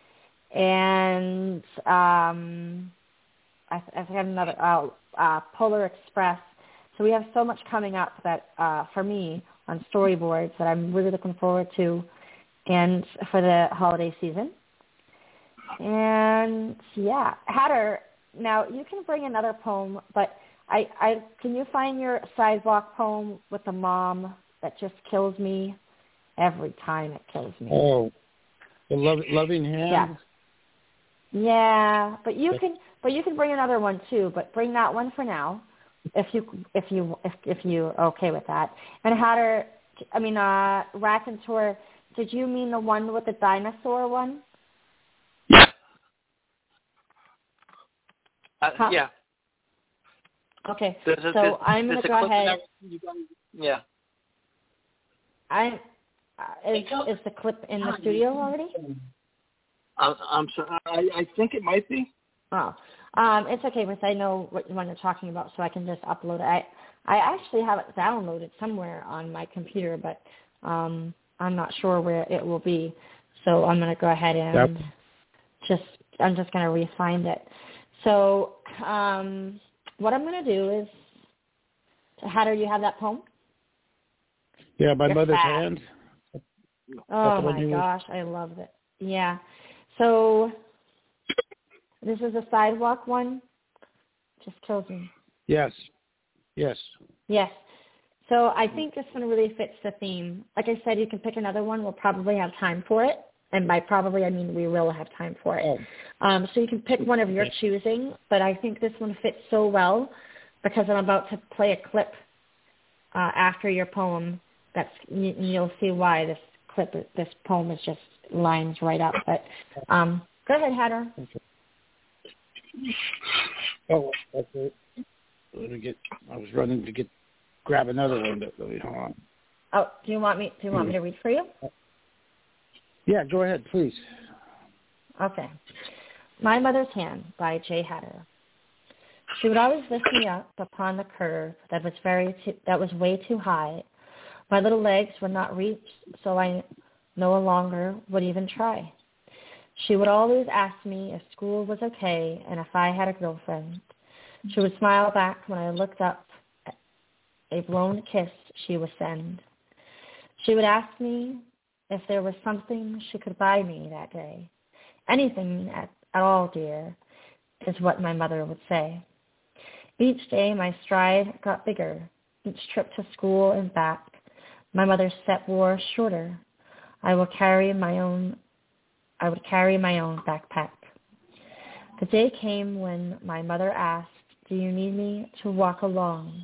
And I forgot another, Polar Express. So we have so much coming up that for me on storyboards that I'm really looking forward to, and for the holiday season. And yeah, Hatter. Now you can bring another poem, but can you find your sidewalk poem with the mom that just kills me every time? It kills me. Oh, the loving hand. Yeah, but you can bring another one too. But bring that one for now, if you're okay with that. And Hatter, Raconteur, did you mean the one with the dinosaur one? Yeah. Huh? Yeah. Okay, I'm going to go ahead. Yeah. Is the clip in the studio already? I'm sorry. I think it might be. Oh, it's okay because I know what one you're talking about, so I can just upload it. I actually have it downloaded somewhere on my computer, but I'm not sure where it will be. So I'm going to go ahead and I'm just going to re-find it. So what I'm going to do is, Hatter, you have that poem? Yeah, my mother's hand. Oh my gosh, I love it. Yeah. So this is a sidewalk one. Just kills me. Yes. Yes. So I think this one really fits the theme. Like I said, you can pick another one. We'll probably have time for it. And by probably, I mean we will have time for it. So you can pick one of your choosing. But I think this one fits so well because I'm about to play a clip after your poem. You'll see why this poem is just lines right up. But go ahead, Hatter. Oh, that's it. I was running to grab another one, but hold on. Oh, do you want me to read for you? Yeah, go ahead, please. Okay. My Mother's Hand by Jay Hatter. She would always lift me up upon the curve that was way too high. My little legs would not reach, so I no longer would even try. She would always ask me if school was okay and if I had a girlfriend. She would smile back when I looked up. A blown kiss she would send. She would ask me if there was something she could buy me that day. Anything at all, dear, is what my mother would say. Each day my stride got bigger. Each trip to school and back, my mother's step wore shorter. I would carry my own backpack. The day came when my mother asked, "Do you need me to walk along?"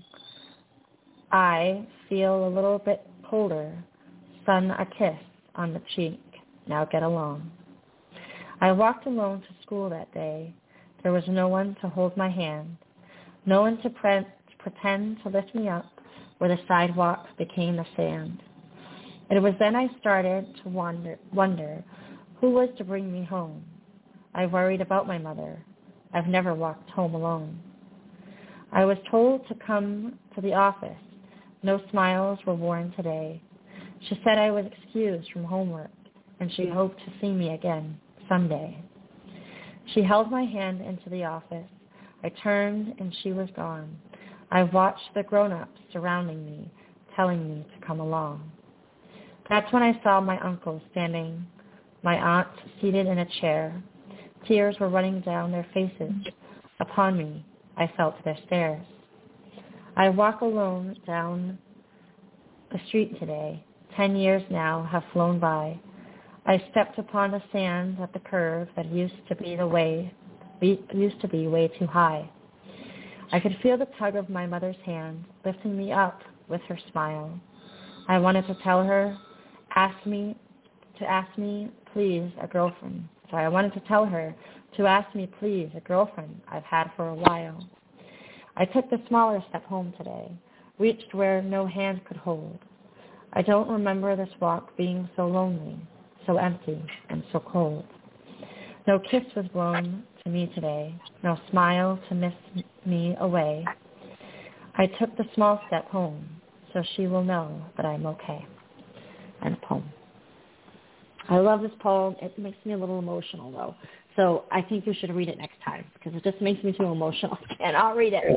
I feel a little bit colder. Son, a kiss on the cheek. Now get along. I walked alone to school that day. There was no one to hold my hand, no one to pretend to lift me up where the sidewalk became the sand. It was then I started to wonder who was to bring me home. I worried about my mother. I've never walked home alone. I was told to come to the office. No smiles were worn today. She said I was excused from homework, and she hoped to see me again someday. She held my hand into the office. I turned, and she was gone. I watched the grown-ups surrounding me, telling me to come along. That's when I saw my uncle standing, my aunt seated in a chair. Tears were running down their faces. Upon me, I felt their stares. I walk alone down the street today. 10 years now have flown by. I stepped upon the sand at the curve that used to be way too high. I could feel the tug of my mother's hand lifting me up with her smile. I wanted to tell her, ask me, please, a girlfriend. Sorry, I wanted to tell her to ask me, please, a girlfriend I've had for a while. I took the smaller step home today, reached where no hand could hold. I don't remember this walk being so lonely, so empty, and so cold. No kiss was blown to me today, no smile to miss me away. I took the small step home, so she will know that I'm okay. End poem. I love this poem. It makes me a little emotional, though. So I think you should read it next time because it just makes me too emotional. And I'll read it.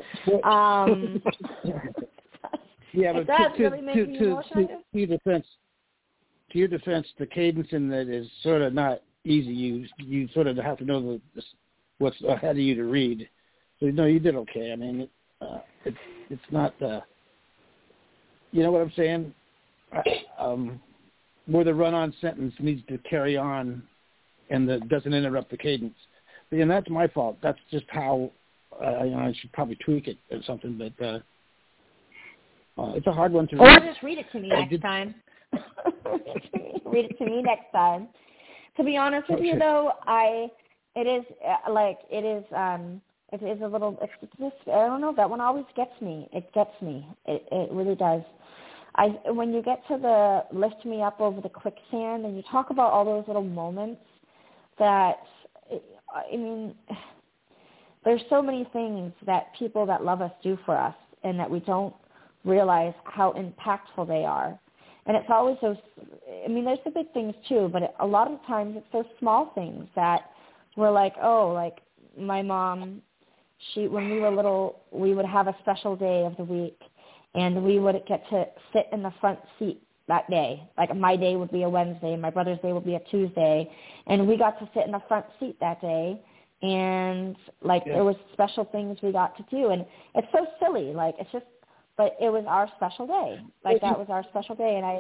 Yeah, but to your defense, the cadence in that is sort of not easy. You sort of have to know what's ahead of you to read. So no, you did okay. I mean, it's not. You know what I'm saying? Where the run-on sentence needs to carry on, and that doesn't interrupt the cadence. And that's my fault. That's just how I should probably tweak it or something. But it's a hard one to read. Or just read it to me next time. Read it to me next time. To be honest with you, though, it is a little. It's just, I don't know. That one always gets me. It gets me. It really does. When you get to the lift me up over the quicksand, and you talk about all those little moments that, I mean, there's so many things that people that love us do for us, and that we don't realize how impactful they are. And it's always those, I mean, there's the big things too, but a lot of times it's those small things that we're like, oh, like my mom, when we were little, we would have a special day of the week, and we would get to sit in the front seat that day. Like my day would be a Wednesday, my brother's day would be a Tuesday, and we got to sit in the front seat that day, and there was special things we got to do, and it's so silly, like it's just, but it was our special day. Like that was our special day, and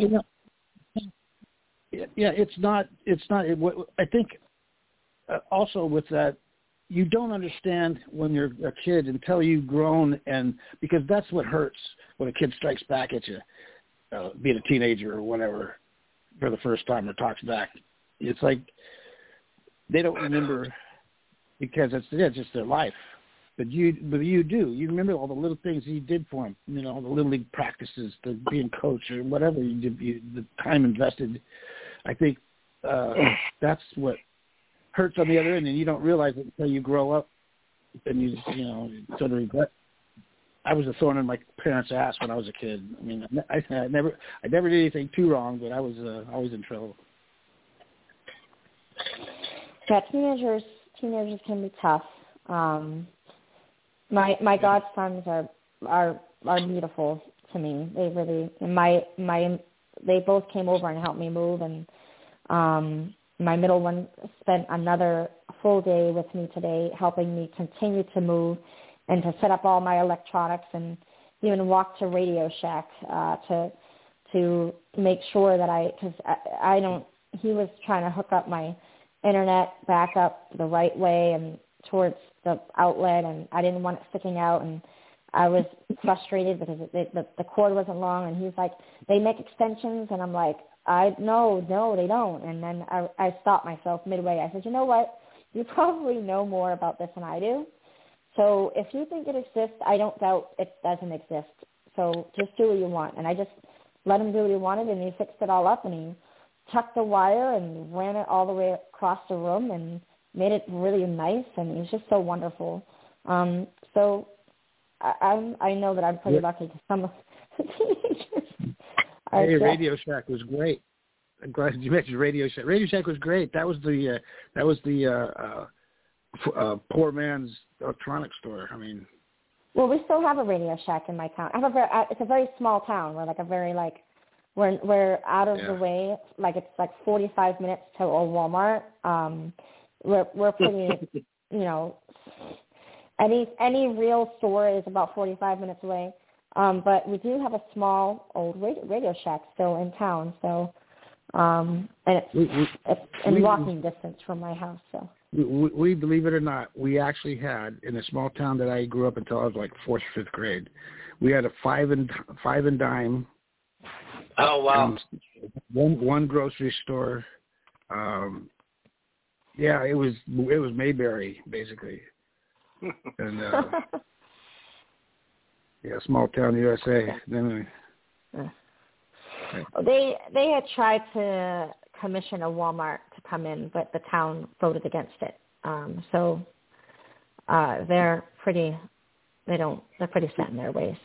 it's not. I think also with that, you don't understand when you're a kid until you've grown, and because that's what hurts when a kid strikes back at you, being a teenager or whatever, for the first time or talks back. It's like they don't remember because it's just their life. But you do. You remember all the little things you did for them. You know, the little league practices, the being coach or whatever you did, the time invested. I think that's what hurts on the other end, and you don't realize it until you grow up, and you sort of regret. I was a thorn in my parents' ass when I was a kid. I mean, I never did anything too wrong, but I was always in trouble. Yeah, teenagers can be tough. My godsons are beautiful to me. They really, they both came over and helped me move, and my middle one spent another full day with me today, helping me continue to move and to set up all my electronics, and even walk to Radio Shack to make sure that he was trying to hook up my internet back up the right way and towards the outlet, and I didn't want it sticking out, and I was frustrated because the cord wasn't long, and he's like, they make extensions, and I'm like, no, they don't. And then I stopped myself midway. I said, you know what? You probably know more about this than I do. So if you think it exists, I don't doubt it doesn't exist. So just do what you want. And I just let him do what he wanted, and he fixed it all up, and he tucked the wire and ran it all the way across the room and made it really nice, and he's just so wonderful. So I know that I'm pretty lucky because some of the teenagers Hey, Radio Shack was great. I'm glad you mentioned Radio Shack. Radio Shack was great. That was the poor man's electronics store. I mean, well, we still have a Radio Shack in my town. It's a very small town. We're out of the way. Like it's like 45 minutes to a Walmart. We're pretty, any real store is about 45 minutes away. But we do have a small old radio shack still in town, so and it's in walking distance from my house. So we believe it or not, we actually had in a small town that I grew up until I was like 4th or 5th grade. We had a five and dime. Oh wow! One grocery store. Yeah, it was Mayberry basically, and yeah, small town USA. They had tried to commission a Walmart to come in, but the town voted against it. So they're pretty set in their ways.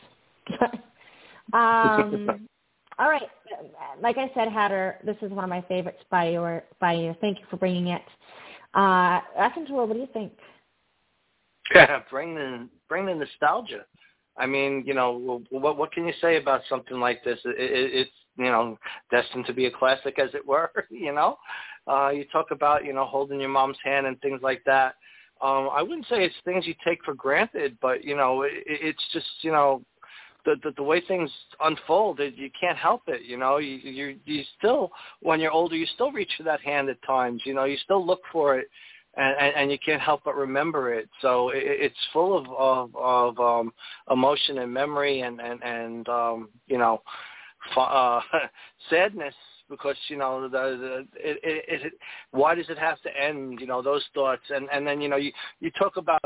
All right. Like I said, Hatter, this is one of my favorites by you. Thank you for bringing it. Raconteur, what do you think? Yeah, bring the nostalgia. I mean, what can you say about something like this? It's destined to be a classic, as it were. You talk about holding your mom's hand and things like that. I wouldn't say it's things you take for granted, but it's just the way things unfold, you can't help it. You still, when you're older, you still reach for that hand at times. You still look for it, and you can't help but remember it. So it's full of emotion and memory and sadness, because why does it have to end? Those thoughts, and then you talk about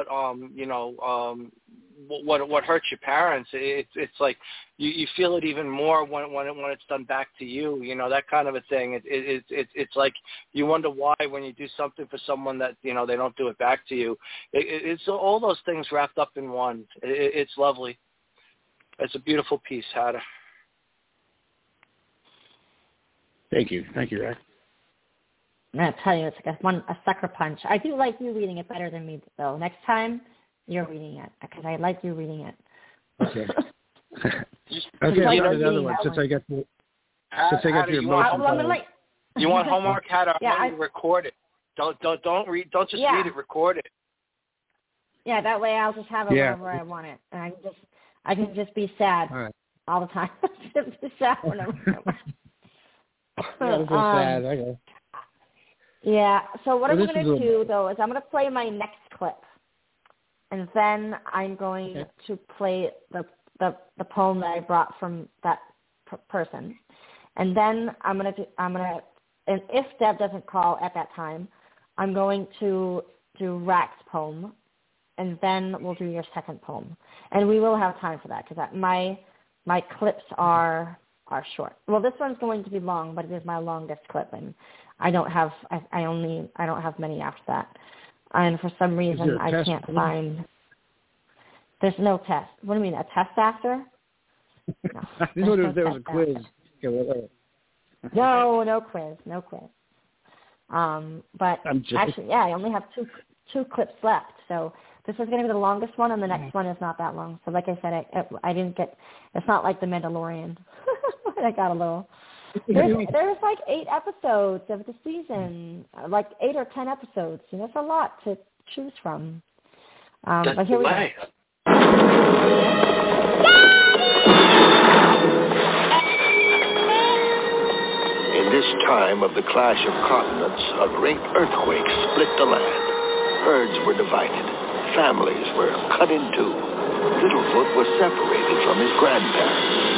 what hurts your parents. It's like you feel it even more when it's done back to you. That kind of a thing. It's like you wonder why when you do something for someone that they don't do it back to you. It's all those things wrapped up in one. It's lovely. It's a beautiful piece, Hatter. Thank you, Rack. I tell you, it's like a sucker punch. I do like you reading it better than me, though. Next time, you're reading it, because I like you reading it. Okay. Okay, I'll read another one since I got your emotions. You want homework, Hatter? I record it. Don't read. Don't just read it. Record it. Yeah, that way I'll just have it whenever I want it, and I can just be sad all the time. Just be sad whenever I want. Sad. Okay. Yeah. So what I'm going to do, though, is I'm going to play my next clip, and then I'm going to play the poem that I brought from that person, and then and if Deb doesn't call at that time, I'm going to do Rack's poem, and then we'll do your second poem, and we will have time for that because my clips are short. Well, this one's going to be long, but it is my longest clip, and I don't have many after that. And for some reason, I can't find. There's no test. What do you mean, a test after? No. I just wondered if there was a quiz. No quiz. But actually, I only have two clips left. So this is going to be the longest one, and the next one is not that long. So like I said, I didn't get. It's not like The Mandalorian. I got a little. There's like 8 episodes of the season, like 8 or 10 episodes. It's a lot to choose from. But here we go. In this time of the clash of continents, a great earthquake split the land. Herds were divided. Families were cut in two. Littlefoot was separated from his grandparents.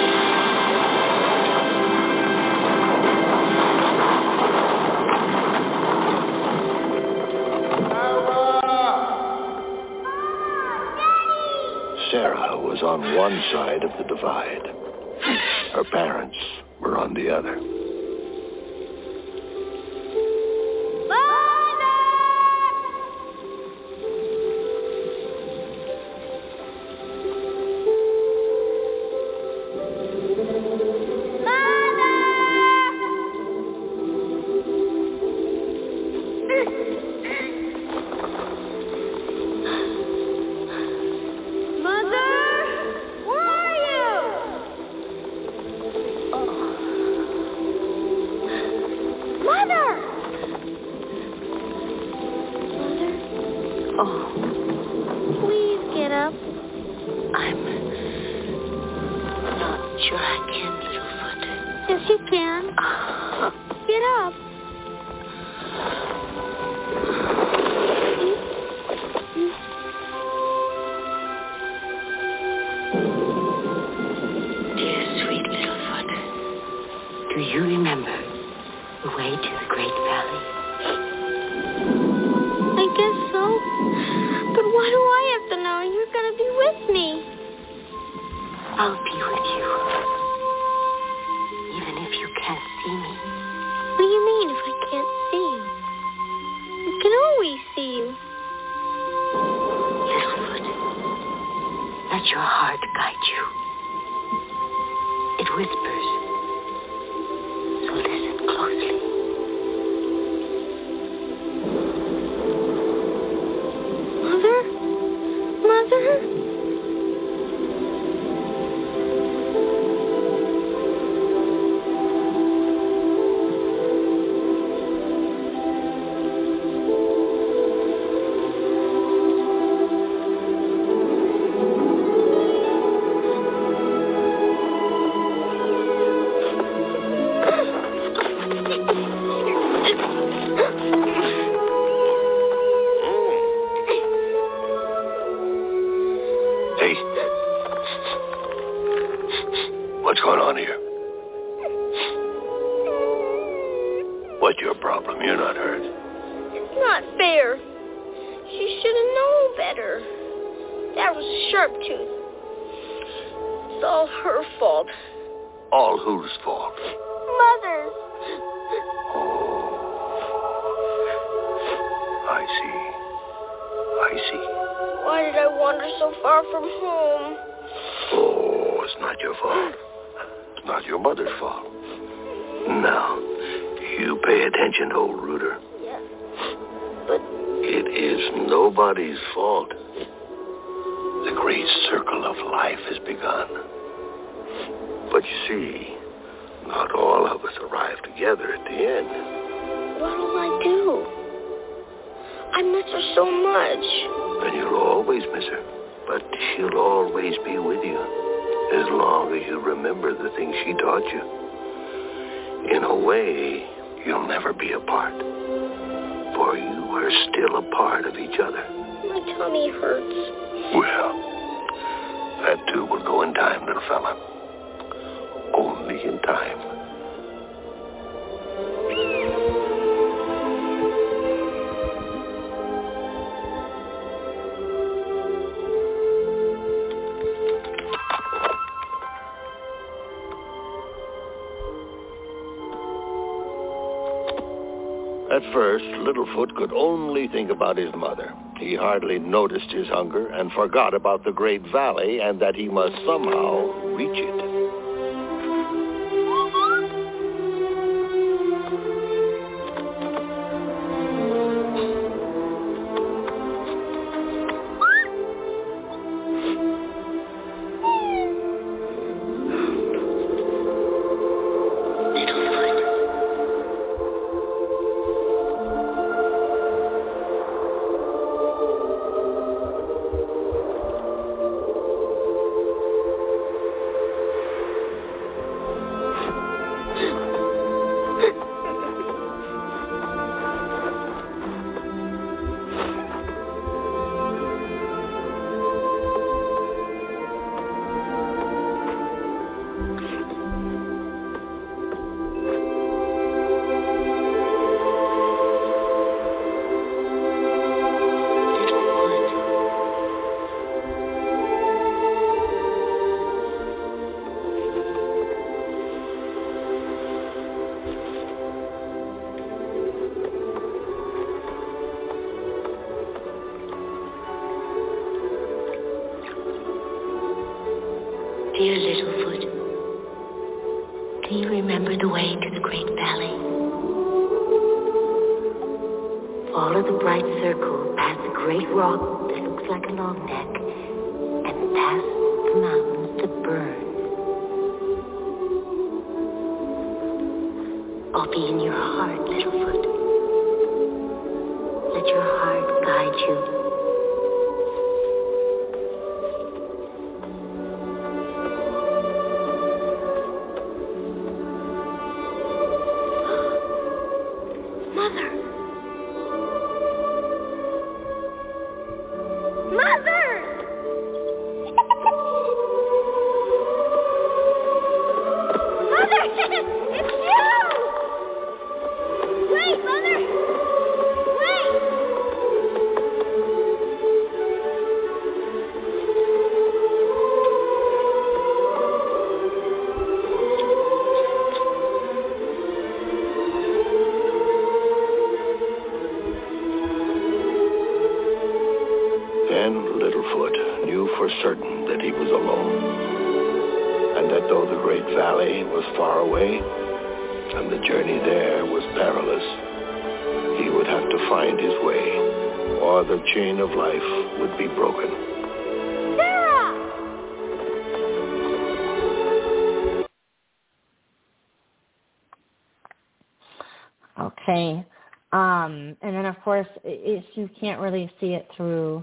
Sarah was on one side of the divide. Her parents were on the other. Sure I can, Littlefoot. Yes, you can. Get up. Dear sweet Littlefoot, do you remember the way to the Great Valley? I guess so. But why do I have to know? You're going to be with me. I'll be with you. Even if you can't see me. What do you mean if I can't see you? I can always see you. Littlefoot, let your heart guide you. It whispers. So listen closely. Mother? Mother? Hey. What's going on here? What's your problem? You're not hurt. It's not fair. She should have known better. That was Sharptooth. It's all her fault. All whose fault? Mother's. I see. Why did I wander so far from home? Oh, it's not your fault. It's not your mother's fault. Now, you pay attention, old Rooter. Yes. But it is nobody's fault. The great circle of life has begun. But you see, not all of us arrive together at the end. what'll I do? I miss her so much. And you'll always miss her. But she'll always be with you. As long as you remember the things she taught you. In a way, you'll never be apart. For you are still a part of each other. My tummy hurts. Well, that too will go in time, little fella. Only in time. At first, Littlefoot could only think about his mother. He hardly noticed his hunger and forgot about the Great Valley and that he must somehow reach it. Dear Littlefoot, do you remember the way to the Great Valley? Follow the bright circle past the great rock that looks like a long neck and past the mountains that burn. I'll be in your heart, Littlefoot. Let your heart guide you. Mother! Mother! It's you! Wait, Mother! Wait! And Littlefoot knew for certain that he was alone, and that though the great valley was far away, and the journey there was perilous, he would have to find his way, or the chain of life would be broken. Sarah! Okay. And then, of course, you can't really see it through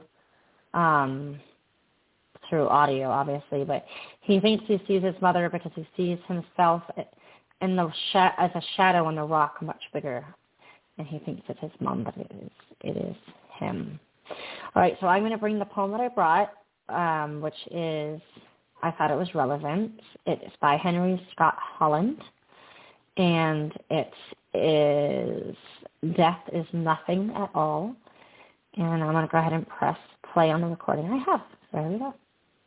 audio, obviously, but he thinks he sees his mother because he sees himself in the as a shadow on the rock, much bigger, and he thinks it's his mom, but it is him. All right, so I'm going to bring the poem that I brought, which is, I thought it was relevant. It's by Henry Scott Holland, and it is Death is Nothing at All, and I'm going to go ahead and press play on the recording I have. So there we go.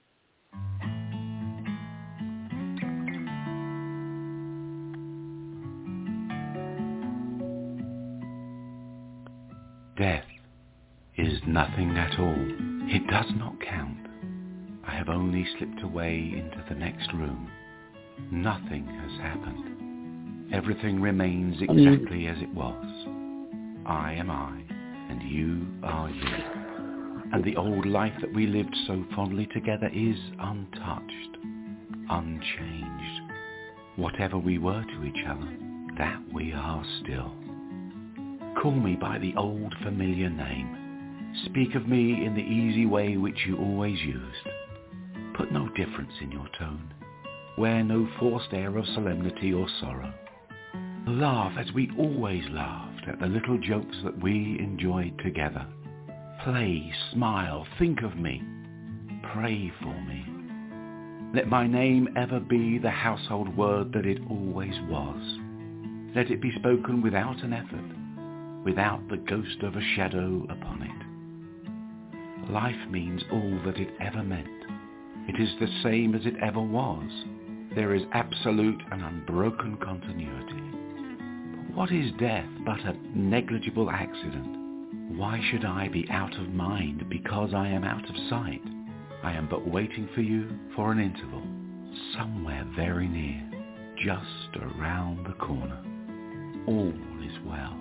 Death is nothing at all. It does not count. I have only slipped away into the next room. Nothing has happened. Everything remains exactly as it was. I am I, and you are you. And the old life that we lived so fondly together is untouched, unchanged. Whatever we were to each other, that we are still. Call me by the old familiar name. Speak of me in the easy way which you always used. Put no difference in your tone. Wear no forced air of solemnity or sorrow. Laugh as we always laughed at the little jokes that we enjoyed together. Play, smile, think of me. Pray for me. Let my name ever be the household word that it always was. Let it be spoken without an effort, without the ghost of a shadow upon it. Life means all that it ever meant. It is the same as it ever was. There is absolute and unbroken continuity. But what is death but a negligible accident? Why should I be out of mind because I am out of sight? I am but waiting for you for an interval, somewhere very near, just around the corner. All is well.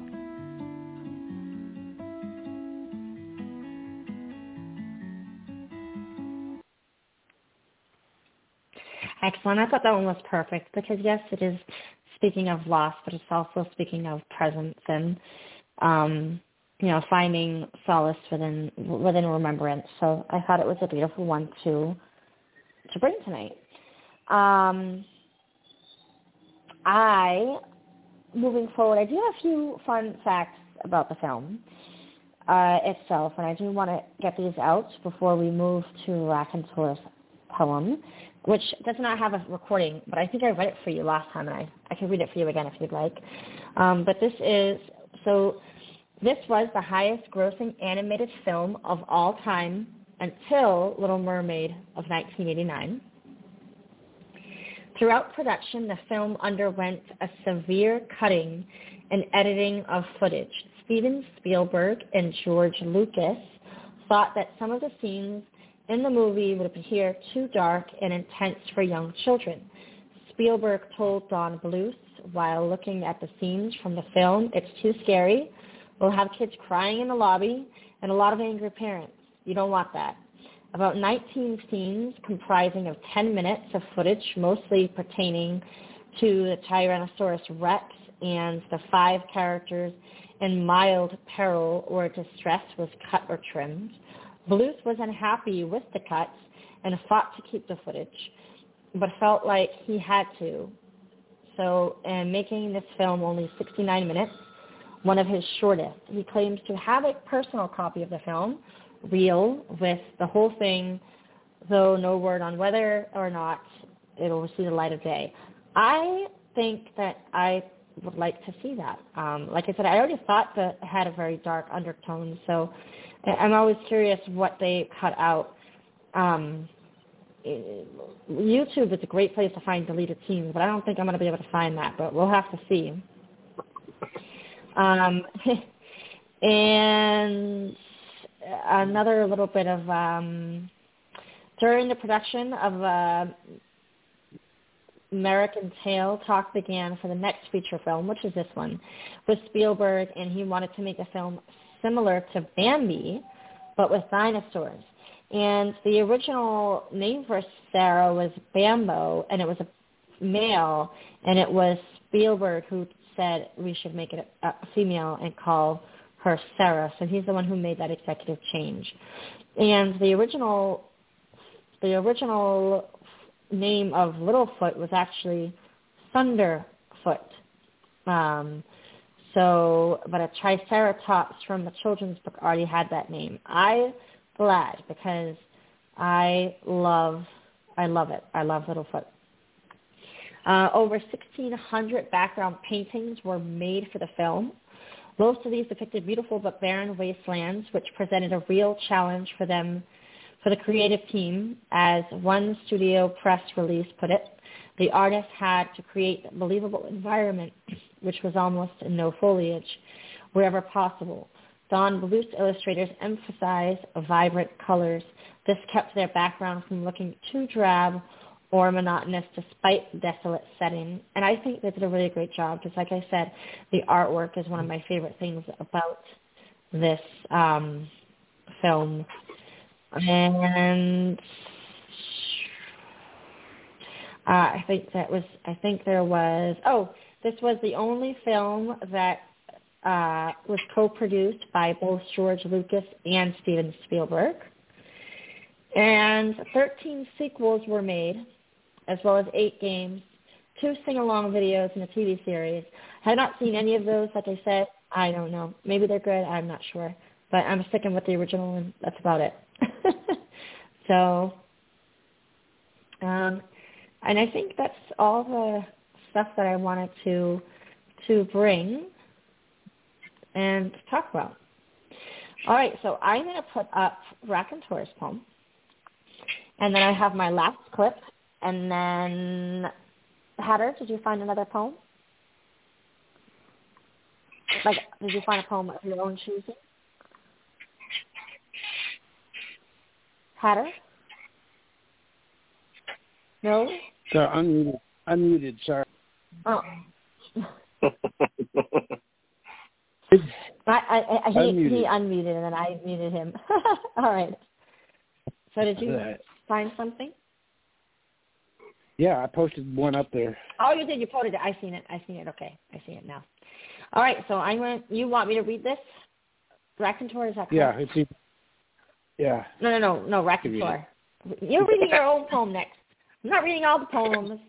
Excellent. I thought that one was perfect because, yes, it is speaking of loss, but it's also speaking of presence and, finding solace within remembrance. So I thought it was a beautiful one to bring tonight. Moving forward, I do have a few fun facts about the film itself, and I do want to get these out before we move to Raconteur's poem, which does not have a recording, but I think I read it for you last time, and I can read it for you again if you'd like. But this was the highest grossing animated film of all time until Little Mermaid of 1989. Throughout production, the film underwent a severe cutting and editing of footage. Steven Spielberg and George Lucas thought that some of the scenes in the movie would appear too dark and intense for young children. Spielberg told Don Bluth while looking at the scenes from the film, "It's too scary. We'll have kids crying in the lobby and a lot of angry parents. You don't want that." About 19 scenes comprising of 10 minutes of footage, mostly pertaining to the Tyrannosaurus Rex and the 5 characters in mild peril or distress, was cut or trimmed. Bluth was unhappy with the cuts and fought to keep the footage, but felt like he had to. So, in making this film only 69 minutes, one of his shortest, he claims to have a personal copy of the film, reel with the whole thing, though no word on whether or not it'll see the light of day. I think that I would like to see that. Like I said, I already thought that it had a very dark undertone, so I'm always curious what they cut out. YouTube is a great place to find deleted scenes, but I don't think I'm going to be able to find that, but we'll have to see. And another little bit of, during the production of American Tail, talk began for the next feature film, which is this one, with Spielberg, and he wanted to make a film similar to Bambi, but with dinosaurs. And the original name for Sarah was Bambo, and it was a male, and it was Spielberg who said we should make it a female and call her Sarah. So he's the one who made that executive change. And the original name of Littlefoot was actually Thunderfoot. But a Triceratops from the children's book already had that name. I'm glad because I love it. I love Littlefoot. Over 1,600 background paintings were made for the film. Most of these depicted beautiful but barren wastelands, which presented a real challenge for them, for the creative team. As one studio press release put it, the artists had to create a believable environment, which was almost no foliage, wherever possible. Don Bluth's illustrators emphasized vibrant colors. This kept their background from looking too drab or monotonous despite the desolate setting. And I think they did a really great job because, like I said, the artwork is one of my favorite things about this film. And this was the only film that was co-produced by both George Lucas and Steven Spielberg. And 13 sequels were made, as well as 8 games, 2 sing-along videos, and a TV series. I have not seen any of those, like I said. I don't know. Maybe they're good. I'm not sure. But I'm sticking with the original, and that's about it. So, and I think that's all the stuff that I wanted to bring and talk about. All right, so I'm going to put up Raconteur's poem, and then I have my last clip, and then, Hatter, did you find another poem? Like, did you find a poem of your own choosing? Hatter? No? Sorry, unmuted, sorry. Oh. He unmuted and then I muted him. All right. So did you find something? Yeah, I posted one up there. Oh, you did. You posted it. I seen it. Okay. I see it now. All right. So you want me to read this? Raconteur, is that correct? Yeah. No, Raconteur. You're reading your own poem next. I'm not reading all the poems.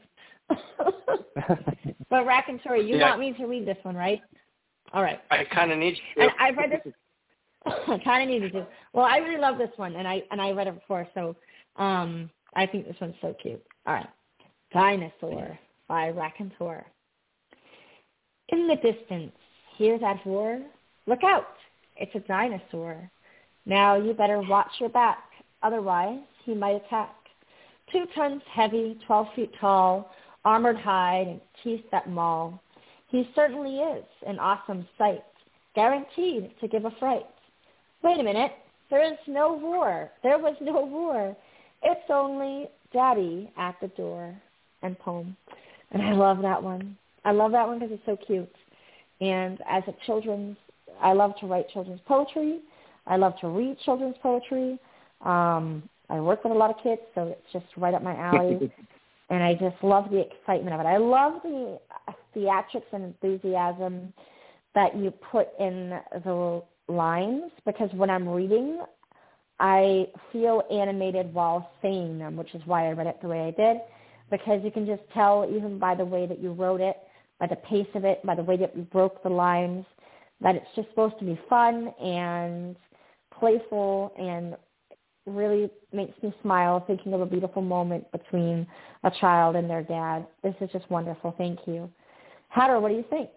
But Raconteur, you want me to read this one, right? All right. I kind of need to. And I've read this. I kind of needed to. Well, I really love this one, and I read it before, so I think this one's so cute. All right. Dinosaur by Raconteur. In the distance, hear that roar? Look out. It's a dinosaur. Now you better watch your back, otherwise he might attack. 2 tons heavy, 12 feet tall, armored hide and teeth that maul. He certainly is an awesome sight, guaranteed to give a fright. Wait a minute, there is no war. There was no war. It's only Daddy at the door. And poem. And I love that one. I love that one because it's so cute. And as I love to write children's poetry. I love to read children's poetry. I work with a lot of kids, so it's just right up my alley. And I just love the excitement of it. I love the theatrics and enthusiasm that you put in the lines, because when I'm reading, I feel animated while saying them, which is why I read it the way I did, because you can just tell, even by the way that you wrote it, by the pace of it, by the way that you broke the lines, that it's just supposed to be fun and playful and really makes me smile thinking of a beautiful moment between a child and their dad. This is just wonderful. Thank you. Hatter, what do you think?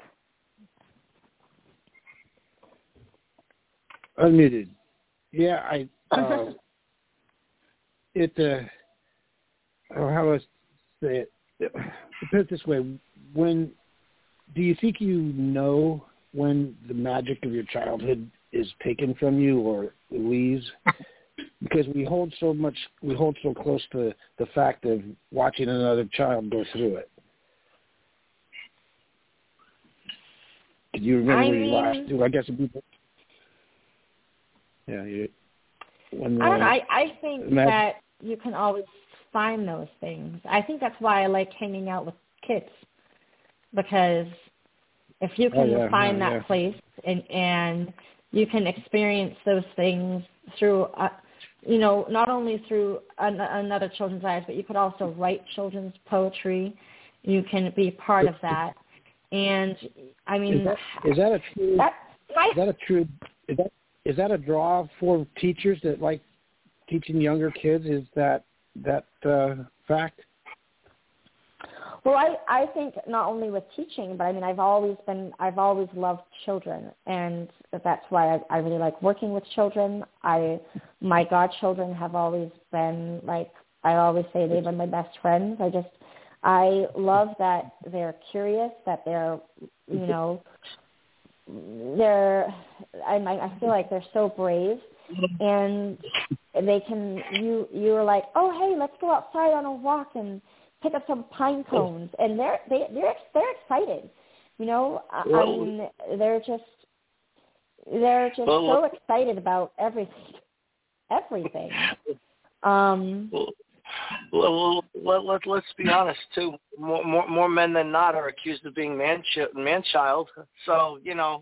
Unmuted. Yeah, how do I say it? Put it this way: do you think you know when the magic of your childhood is taken from you or leaves? Because we hold so close to the fact of watching another child go through it. Did you remember when you last? I guess it'd be. Yeah, I don't know. I think that you can always find those things. I think that's why I like hanging out with kids, because if you can find that place and you can experience those things through, not only through another children's eyes, but you could also write children's poetry. You can be part of that. And I mean, is that a draw for teachers that like teaching younger kids? Is that fact? Well, I think not only with teaching, but I mean, I've always loved children, and that's why I really like working with children. My godchildren have always been I always say they've been my best friends. I love that they're curious, that they're, I feel like they're so brave, and they can, you're like, oh, hey, let's go outside on a walk and pick up some pine cones, and they're excited, I mean, they're just so excited about everything. Well, let's be honest too. More men than not are accused of being man-child. So Yeah,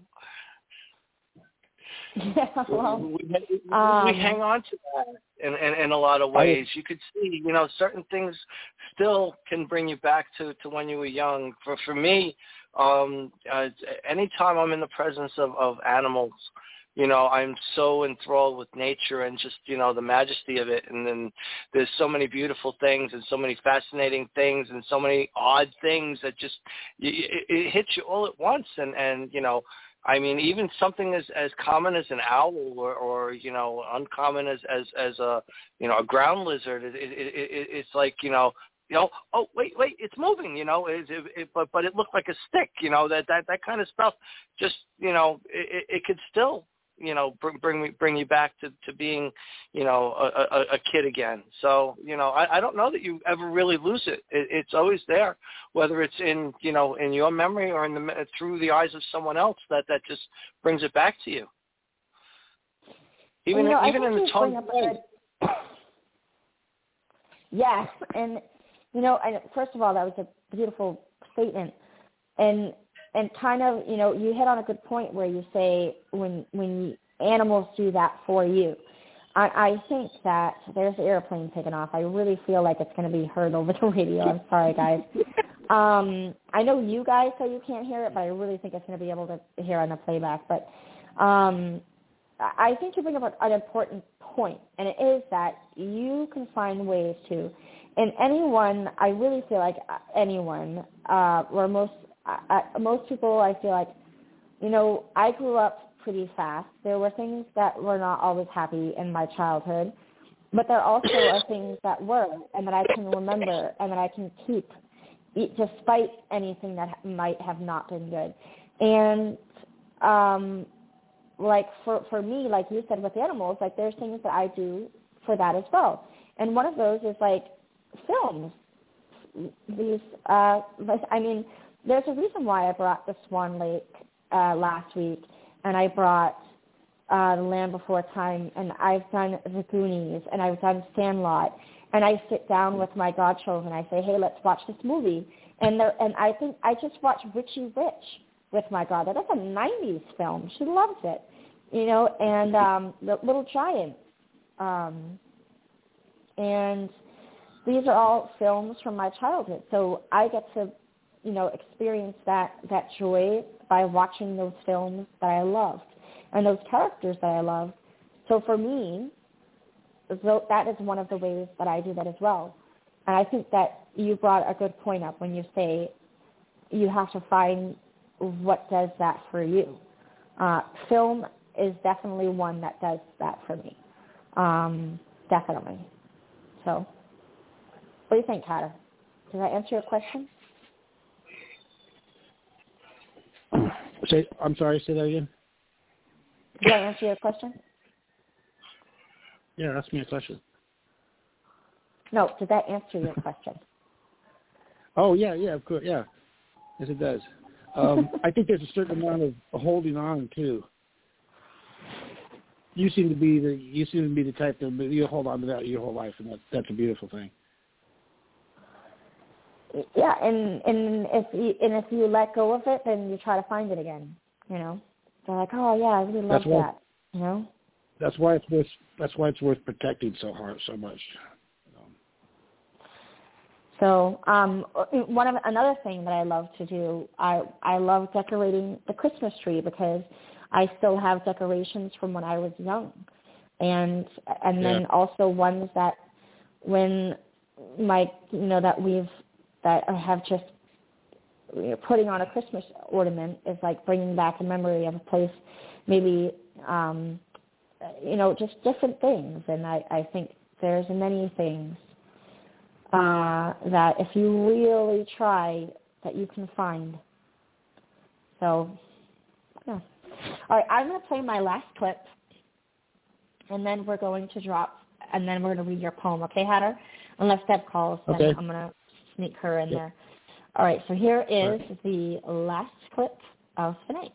we hang on to that in a lot of ways. You could see, certain things still can bring you back to when you were young. For me, anytime I'm in the presence of animals, I'm so enthralled with nature and just, the majesty of it. And then there's so many beautiful things and so many fascinating things and so many odd things that just, it hits you all at once. And I mean, even something as common as an owl or uncommon as a, a ground lizard, it's like, oh, wait, it's moving, but it looked like a stick, that kind of stuff. Just, it could still, bring you back to being, a kid again. So, I don't know that you ever really lose it. It's always there, whether it's in, in your memory or through the eyes of someone else that just brings it back to you. Even in the tone of voice. Yes, and first of all, that was a beautiful statement, and kind of, you hit on a good point where you say when animals do that for you. I think that there's the airplane taking off. I really feel like it's going to be heard over the radio. I'm sorry, guys. I know you guys say you can't hear it, but I really think it's going to be able to hear on the playback. But I think you bring up an important point, and it is that you can find ways to, and anyone, I really feel like anyone, or most people, I feel like, I grew up pretty fast. There were things that were not always happy in my childhood, but there also are things that were, and that I can remember, and that I can keep, despite anything that might have not been good. And for me, like you said with animals, there's things that I do for that as well. And one of those is films. These, there's a reason why I brought the Swan Lake last week, and I brought The Land Before Time, and I've done The Goonies, and I've done Sandlot, and I sit down with my godchildren, and I say, hey, let's watch this movie. And I think I just watched Richie Rich with my daughter. That's a 90s film. She loves it, and The Little Giant. And these are all films from my childhood. So I get to, experience that joy by watching those films that I loved and those characters that I loved. So for me, that is one of the ways that I do that as well. And I think that you brought a good point up when you say you have to find what does that for you. Film is definitely one that does that for me. Definitely. So what do you think, Hatter? Did I answer your question? I'm sorry, say that again. Did I answer your question? Yeah, ask me a question. No, did that answer your question? Oh, yeah, of course, yeah. Yes, it does. I think there's a certain amount of holding on, too. You seem to be the type that you hold on to that your whole life, and that's a beautiful thing. Yeah, and if you let go of it, then you try to find it again. You know, they're like, oh yeah, I really love that. You know, that's why it's worth protecting so much. So another thing that I love to do, I love decorating the Christmas tree because I still have decorations from when I was young, and then also ones that when that I have just putting on a Christmas ornament is like bringing back a memory of a place, maybe just different things. And I think there's many things that if you really try that you can find. So, yeah. All right, I'm going to play my last clip, and then we're going to and then we're going to read your poem. Okay, Hatter? Unless Deb calls, then I'm going to sneak her in there. All right, so here is the last clip of the night.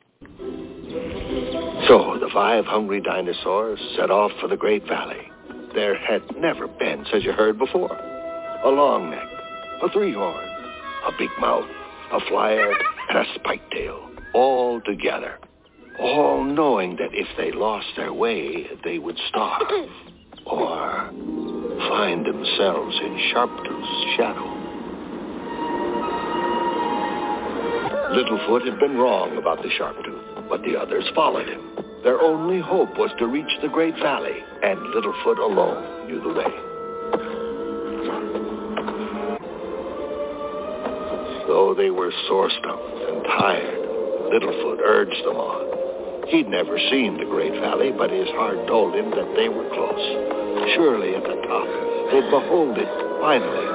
So the 5 hungry dinosaurs set off for the Great Valley. There had never been, as you heard before, a long neck, a 3-horn, a big mouth, a flyer, and a spike tail, all together, all knowing that if they lost their way, they would starve or find themselves in Sharptooth's shadow. Littlefoot had been wrong about the Sharptooth, but the others followed him. Their only hope was to reach the Great Valley, and Littlefoot alone knew the way. Though they were sore-stuffed and tired, Littlefoot urged them on. He'd never seen the Great Valley, but his heart told him that they were close. Surely at the top, they'd behold it finally.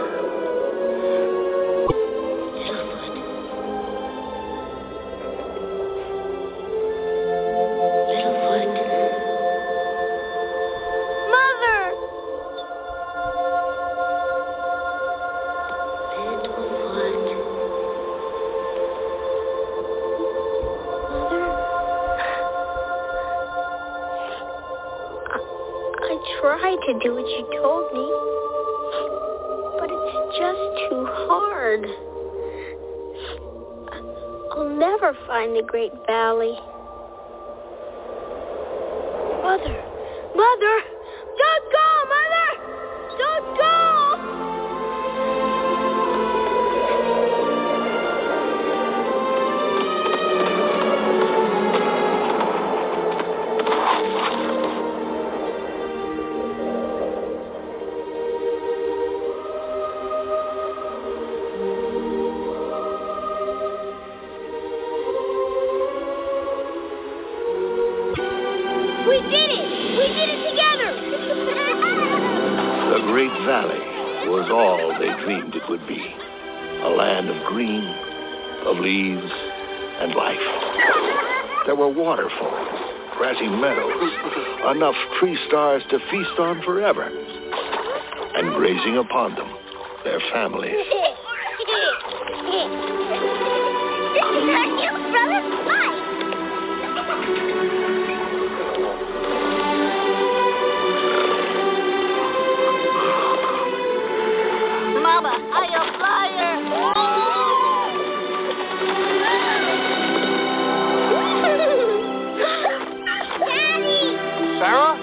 To do what you told me, but it's just too hard. I'll never find the Great Valley. Mother, don't go, Mother! Don't go! Valley was all they dreamed it would be. A land of green, of leaves, and life. There were waterfalls, grassy meadows, enough tree stars to feast on forever. And grazing upon them, their families. This is our new brother, Mike. Mama, I am a flyer. Daddy! Sarah?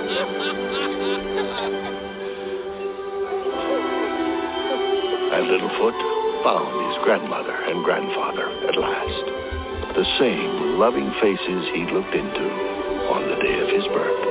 And foot, found his grandmother and grandfather at last. The same loving faces he'd looked into on the day of his birth.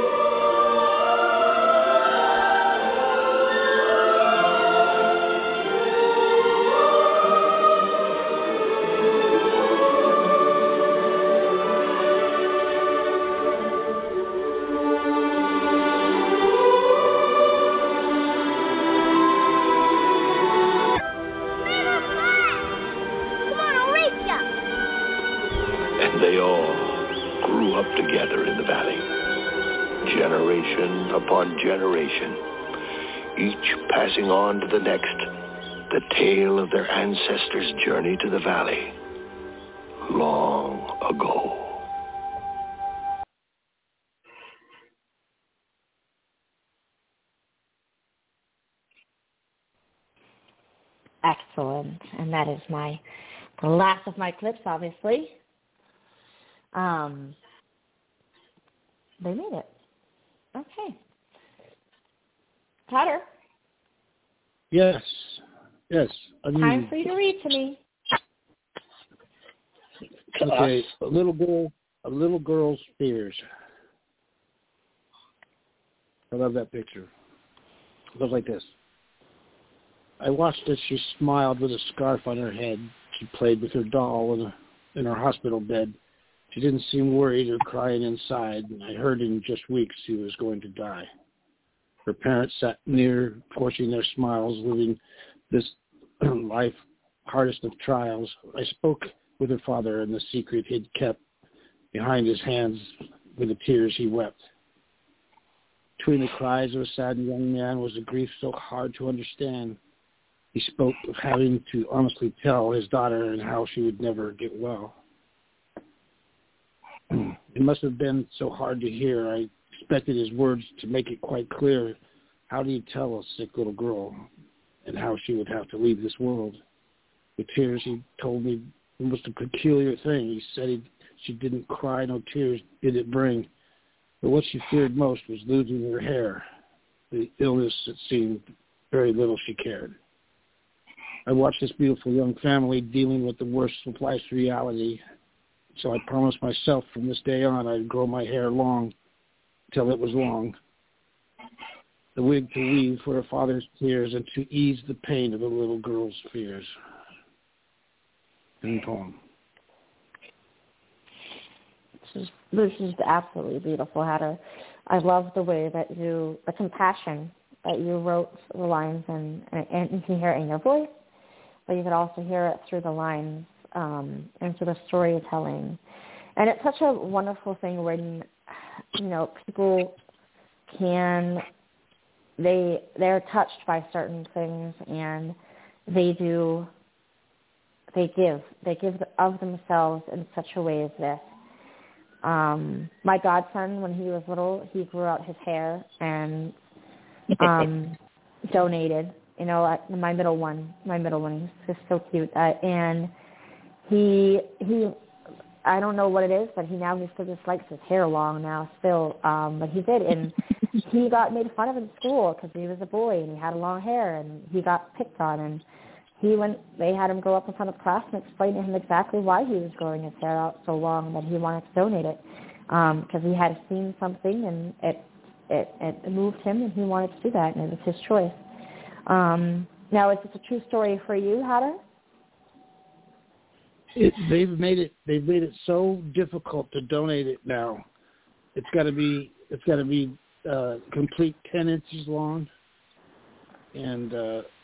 They all grew up together in the valley, generation upon generation, each passing on to the next the tale of their ancestors' journey to the valley long ago. Excellent. And that is the last of my clips, obviously. They made it. Okay. Potter. Yes. Time for you to read to me. Okay. A little girl's fears. I love that picture. It goes like this. I watched as she smiled with a scarf on her head. She played with her doll in her hospital bed. She didn't seem worried or crying inside, and I heard in just weeks she was going to die. Her parents sat near, forcing their smiles, living this life hardest of trials. I spoke with her father in the secret he'd kept behind his hands with the tears he wept. Between the cries of a saddened young man was a grief so hard to understand. He spoke of having to honestly tell his daughter and how she would never get well. It must have been so hard to hear. I expected his words to make it quite clear. How do you tell a sick little girl and how she would have to leave this world? With tears, he told me it was a peculiar thing. He said she didn't cry, no tears did it bring. But what she feared most was losing her hair. The illness, it seemed, very little she cared. I watched this beautiful young family dealing with the worst of life's reality. So I promised myself from this day on I'd grow my hair long till it was long. The wig to weave for her father's tears and to ease the pain of the little girl's fears. End poem. This is absolutely beautiful, Hatter. I love the way that the compassion that you wrote the lines, and you can hear it in your voice, but you could also hear it through the lines and through the storytelling. And it's such a wonderful thing when, people they're touched by certain things, and they give of themselves in such a way as this. My godson, when he was little, he grew out his hair and donated. My middle one is so cute, and he I don't know what it is, but he still just likes his hair long now still. But he did, and he got made fun of in school because he was a boy and he had long hair, and he got picked on, and they had him go up in front of class and explain to him exactly why he was growing his hair out so long, that he wanted to donate it because he had seen something and it moved him, and he wanted to do that, and it was his choice. Now, is this a true story for you, Hatter? They've made it so difficult to donate it now. It's got to be complete 10 inches long, and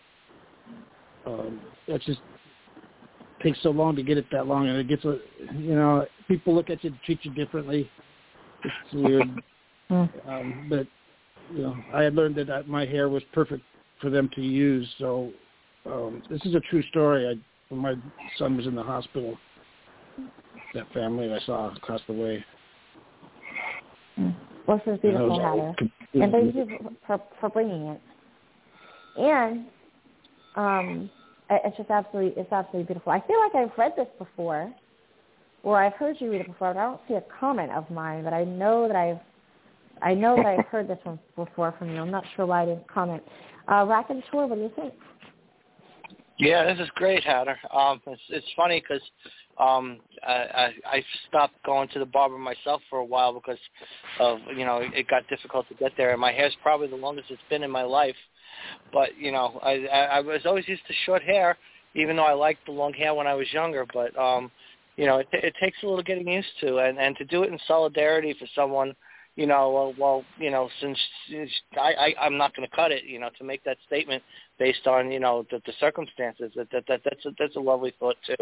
that just takes so long to get it that long, and it gets people look at you and treat you differently. It's weird, but I had learned that my hair was perfect for them to use. So this is a true story. When my son was in the hospital, that family I saw across the way. Well, this is beautiful, Hatter. And thank you for bringing it. And it's absolutely beautiful. I feel like I've read this before, or I've heard you read it before, but I don't see a comment of mine, but I know that I've heard this one before from you. I'm not sure why I didn't comment. Rack and Shore, what do you think? Yeah, this is great, Hatter. It's funny because I stopped going to the barber myself for a while because of it got difficult to get there, and my hair's probably the longest it's been in my life. But I was always used to short hair, even though I liked the long hair when I was younger. But it takes a little getting used to, and to do it in solidarity for someone. Since I'm not going to cut it, to make that statement based on, the circumstances, that's a lovely thought too.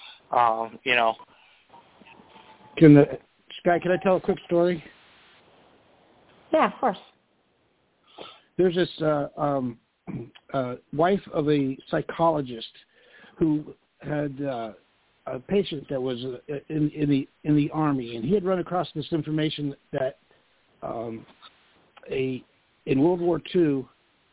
Sky, can I tell a quick story? Yeah, of course. There's this wife of a psychologist who had a patient that was in the Army, and he had run across this information that in World War II,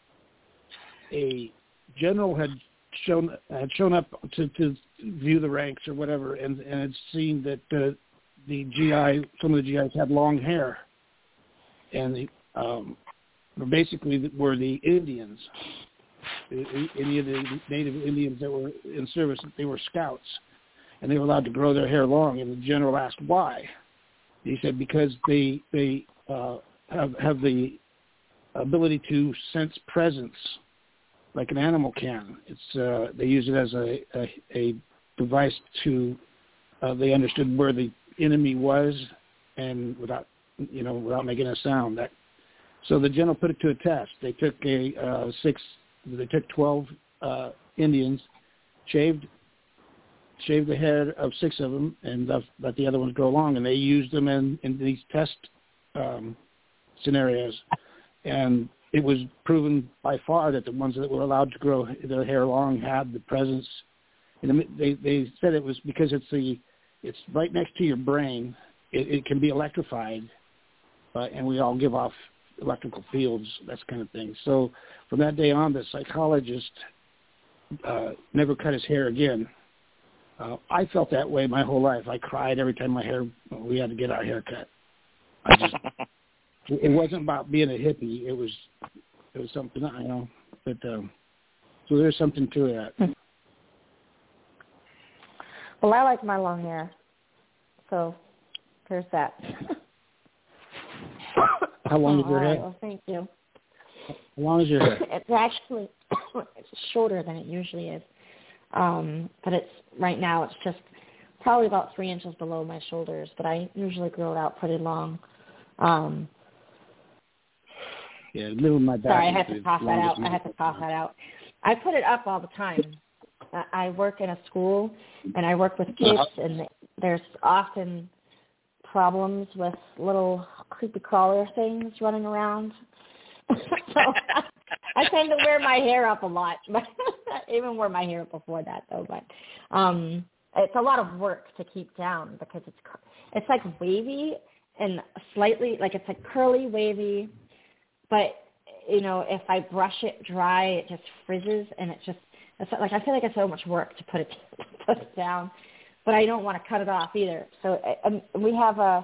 a general had shown up to view the ranks or whatever, and had seen that some of the GIs had long hair, and basically were the Indians, any of the native Indians that were in service. They were scouts, and they were allowed to grow their hair long. And the general asked why. He said because they have the ability to sense presence like an animal can. It's they use it as a device to they understood where the enemy was, and without making a sound. So the general put it to a test. They took 12 Indians, shaved the head of 6 of them, and let the other ones go along, and they used them in these test scenarios, and it was proven by far that the ones that were allowed to grow their hair long had the presence. And they said it was because it's right next to your brain. It can be electrified, and we all give off electrical fields, that kind of thing. So from that day on, the psychologist never cut his hair again. I felt that way my whole life. I cried every time we had to get our hair cut. It wasn't about being a hippie. It was something, but so there's something to that. Well, I like my long hair, so there's that. How long is your hair? Well, thank you. How long is your hair? It's actually shorter than it usually is, but right now it's just probably about 3 inches below my shoulders. But I usually grow it out pretty long. Yeah, middle of my back. Sorry, I had to cough that out. I put it up all the time. I work in a school, and I work with kids, and there's often problems with little creepy crawler things running around. So I tend to wear my hair up a lot. But I even wore my hair up before that, though. But it's a lot of work to keep down because it's like wavy and slightly, like it's like curly, wavy. But, if I brush it dry, it just frizzes, and it's like I feel like it's so much work to put it down. But I don't want to cut it off either. So we have a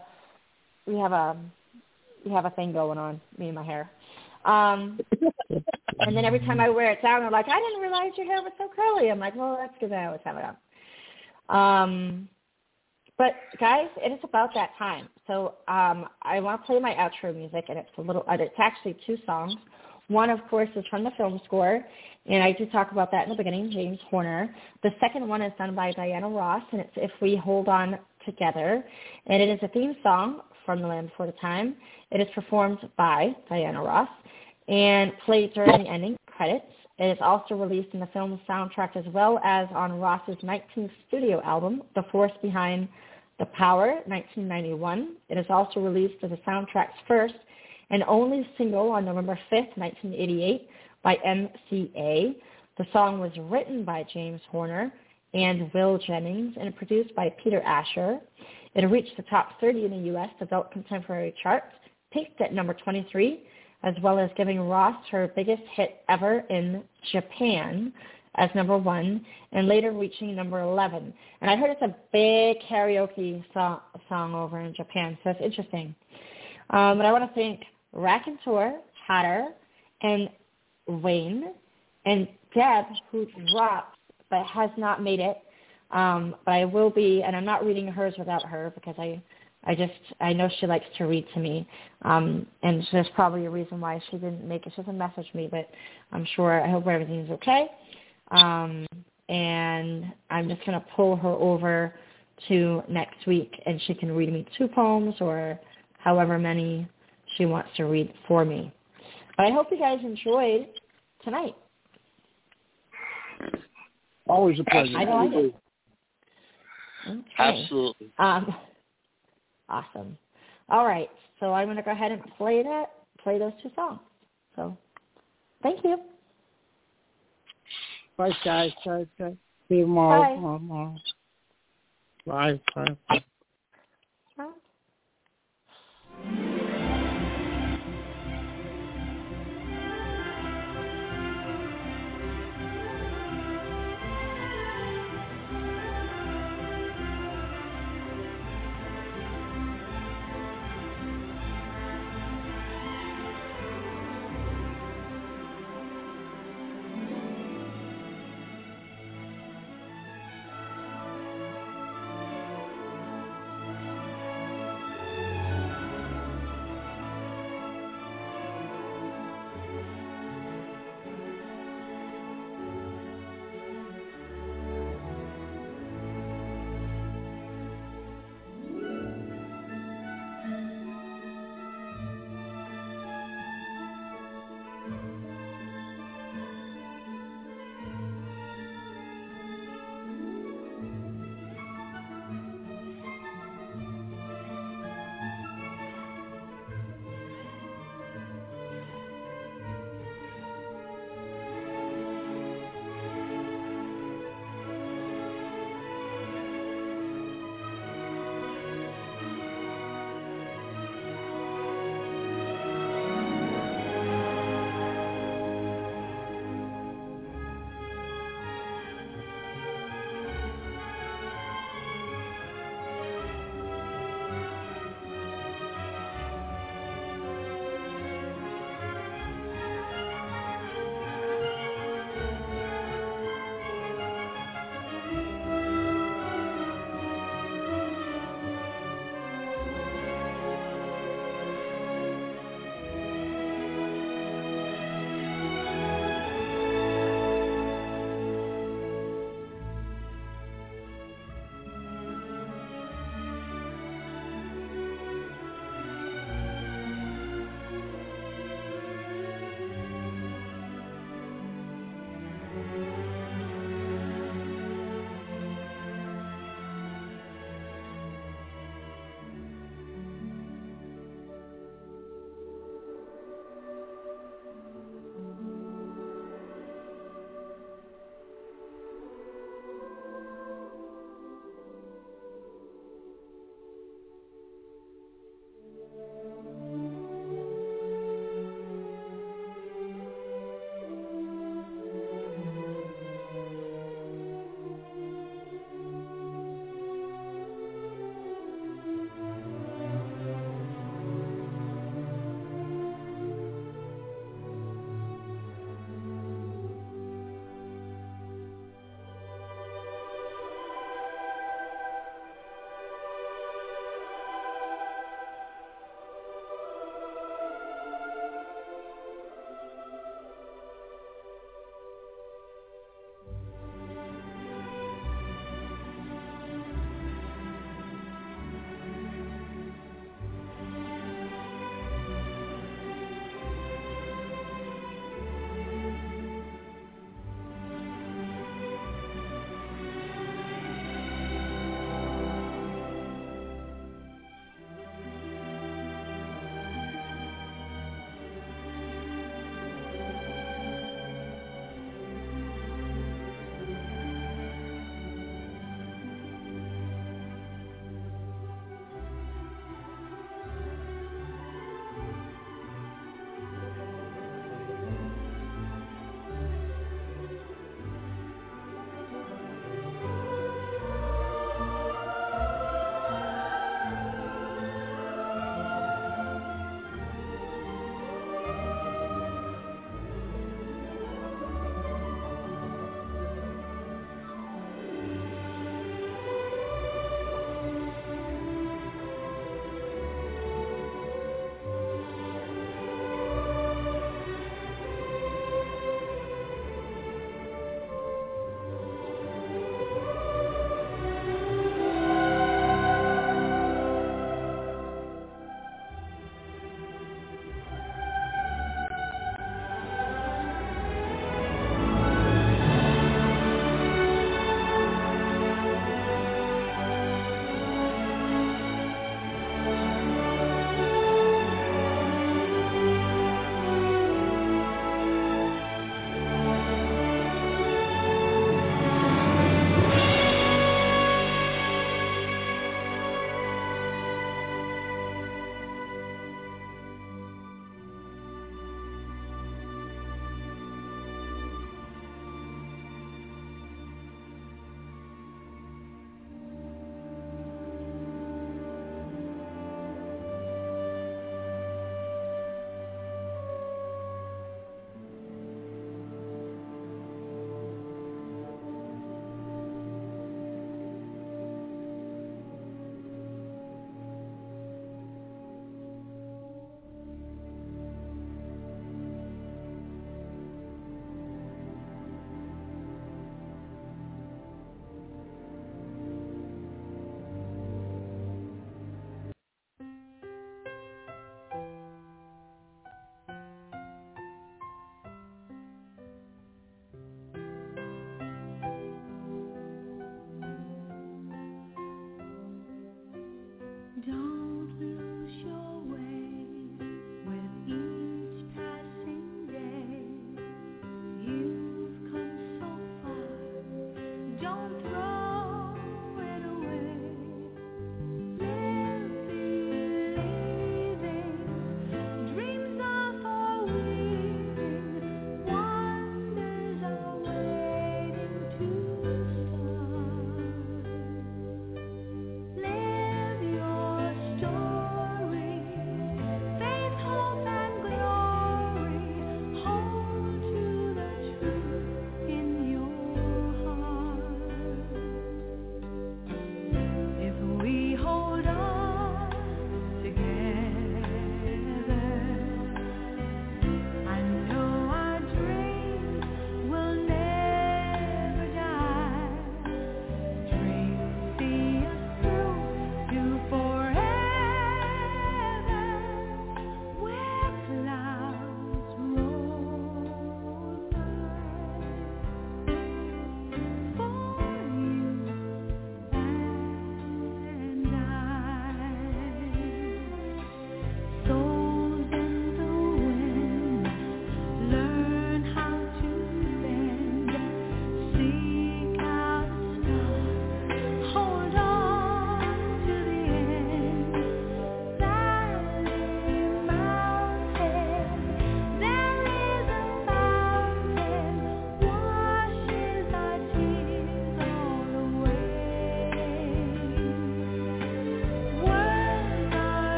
thing going on, me and my hair. And then every time I wear it down, they're like, I didn't realize your hair was so curly. I'm like, well, that's because I always have it on. But guys, it is about that time. So I want to play my outro music, and it's actually 2 songs. One, of course, is from the film score, and I did talk about that in the beginning, James Horner. The second one is done by Diana Ross, and it's If We Hold On Together, and it is a theme song from The Land Before the Time. It is performed by Diana Ross and played during the ending credits. It is also released in the film's soundtrack as well as on Ross's 19th studio album, The Force Behind the Power, 1991. It is also released as the soundtrack's first and only single on November 5th, 1988 by MCA. The song was written by James Horner and Will Jennings and produced by Peter Asher. It reached the top 30 in the U.S. Adult Contemporary charts, peaked at number 23, as well as giving Ross her biggest hit ever in Japan as number 1, and later reaching number 11. And I heard it's a big karaoke song over in Japan, so it's interesting. But I want to thank Raconteur, Hatter, and Wayne, and Deb, who dropped but has not made it. But I will be, and I'm not reading hers without her because I know she likes to read to me. And there's probably a reason why she didn't make it. She doesn't message me, but I hope everything's okay. And I'm just going to pull her over to next week, and she can read me 2 poems or however many she wants to read for me. But I hope you guys enjoyed tonight. Always a pleasure. I know I did. Okay. Absolutely. Awesome. All right. So I'm going to go ahead and play those 2 songs. So thank you. Bye, guys. See you tomorrow. Bye. Bye.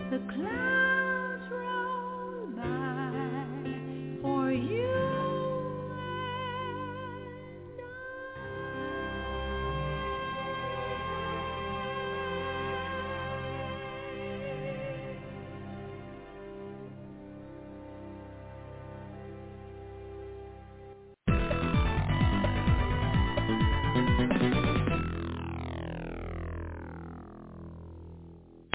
the clouds.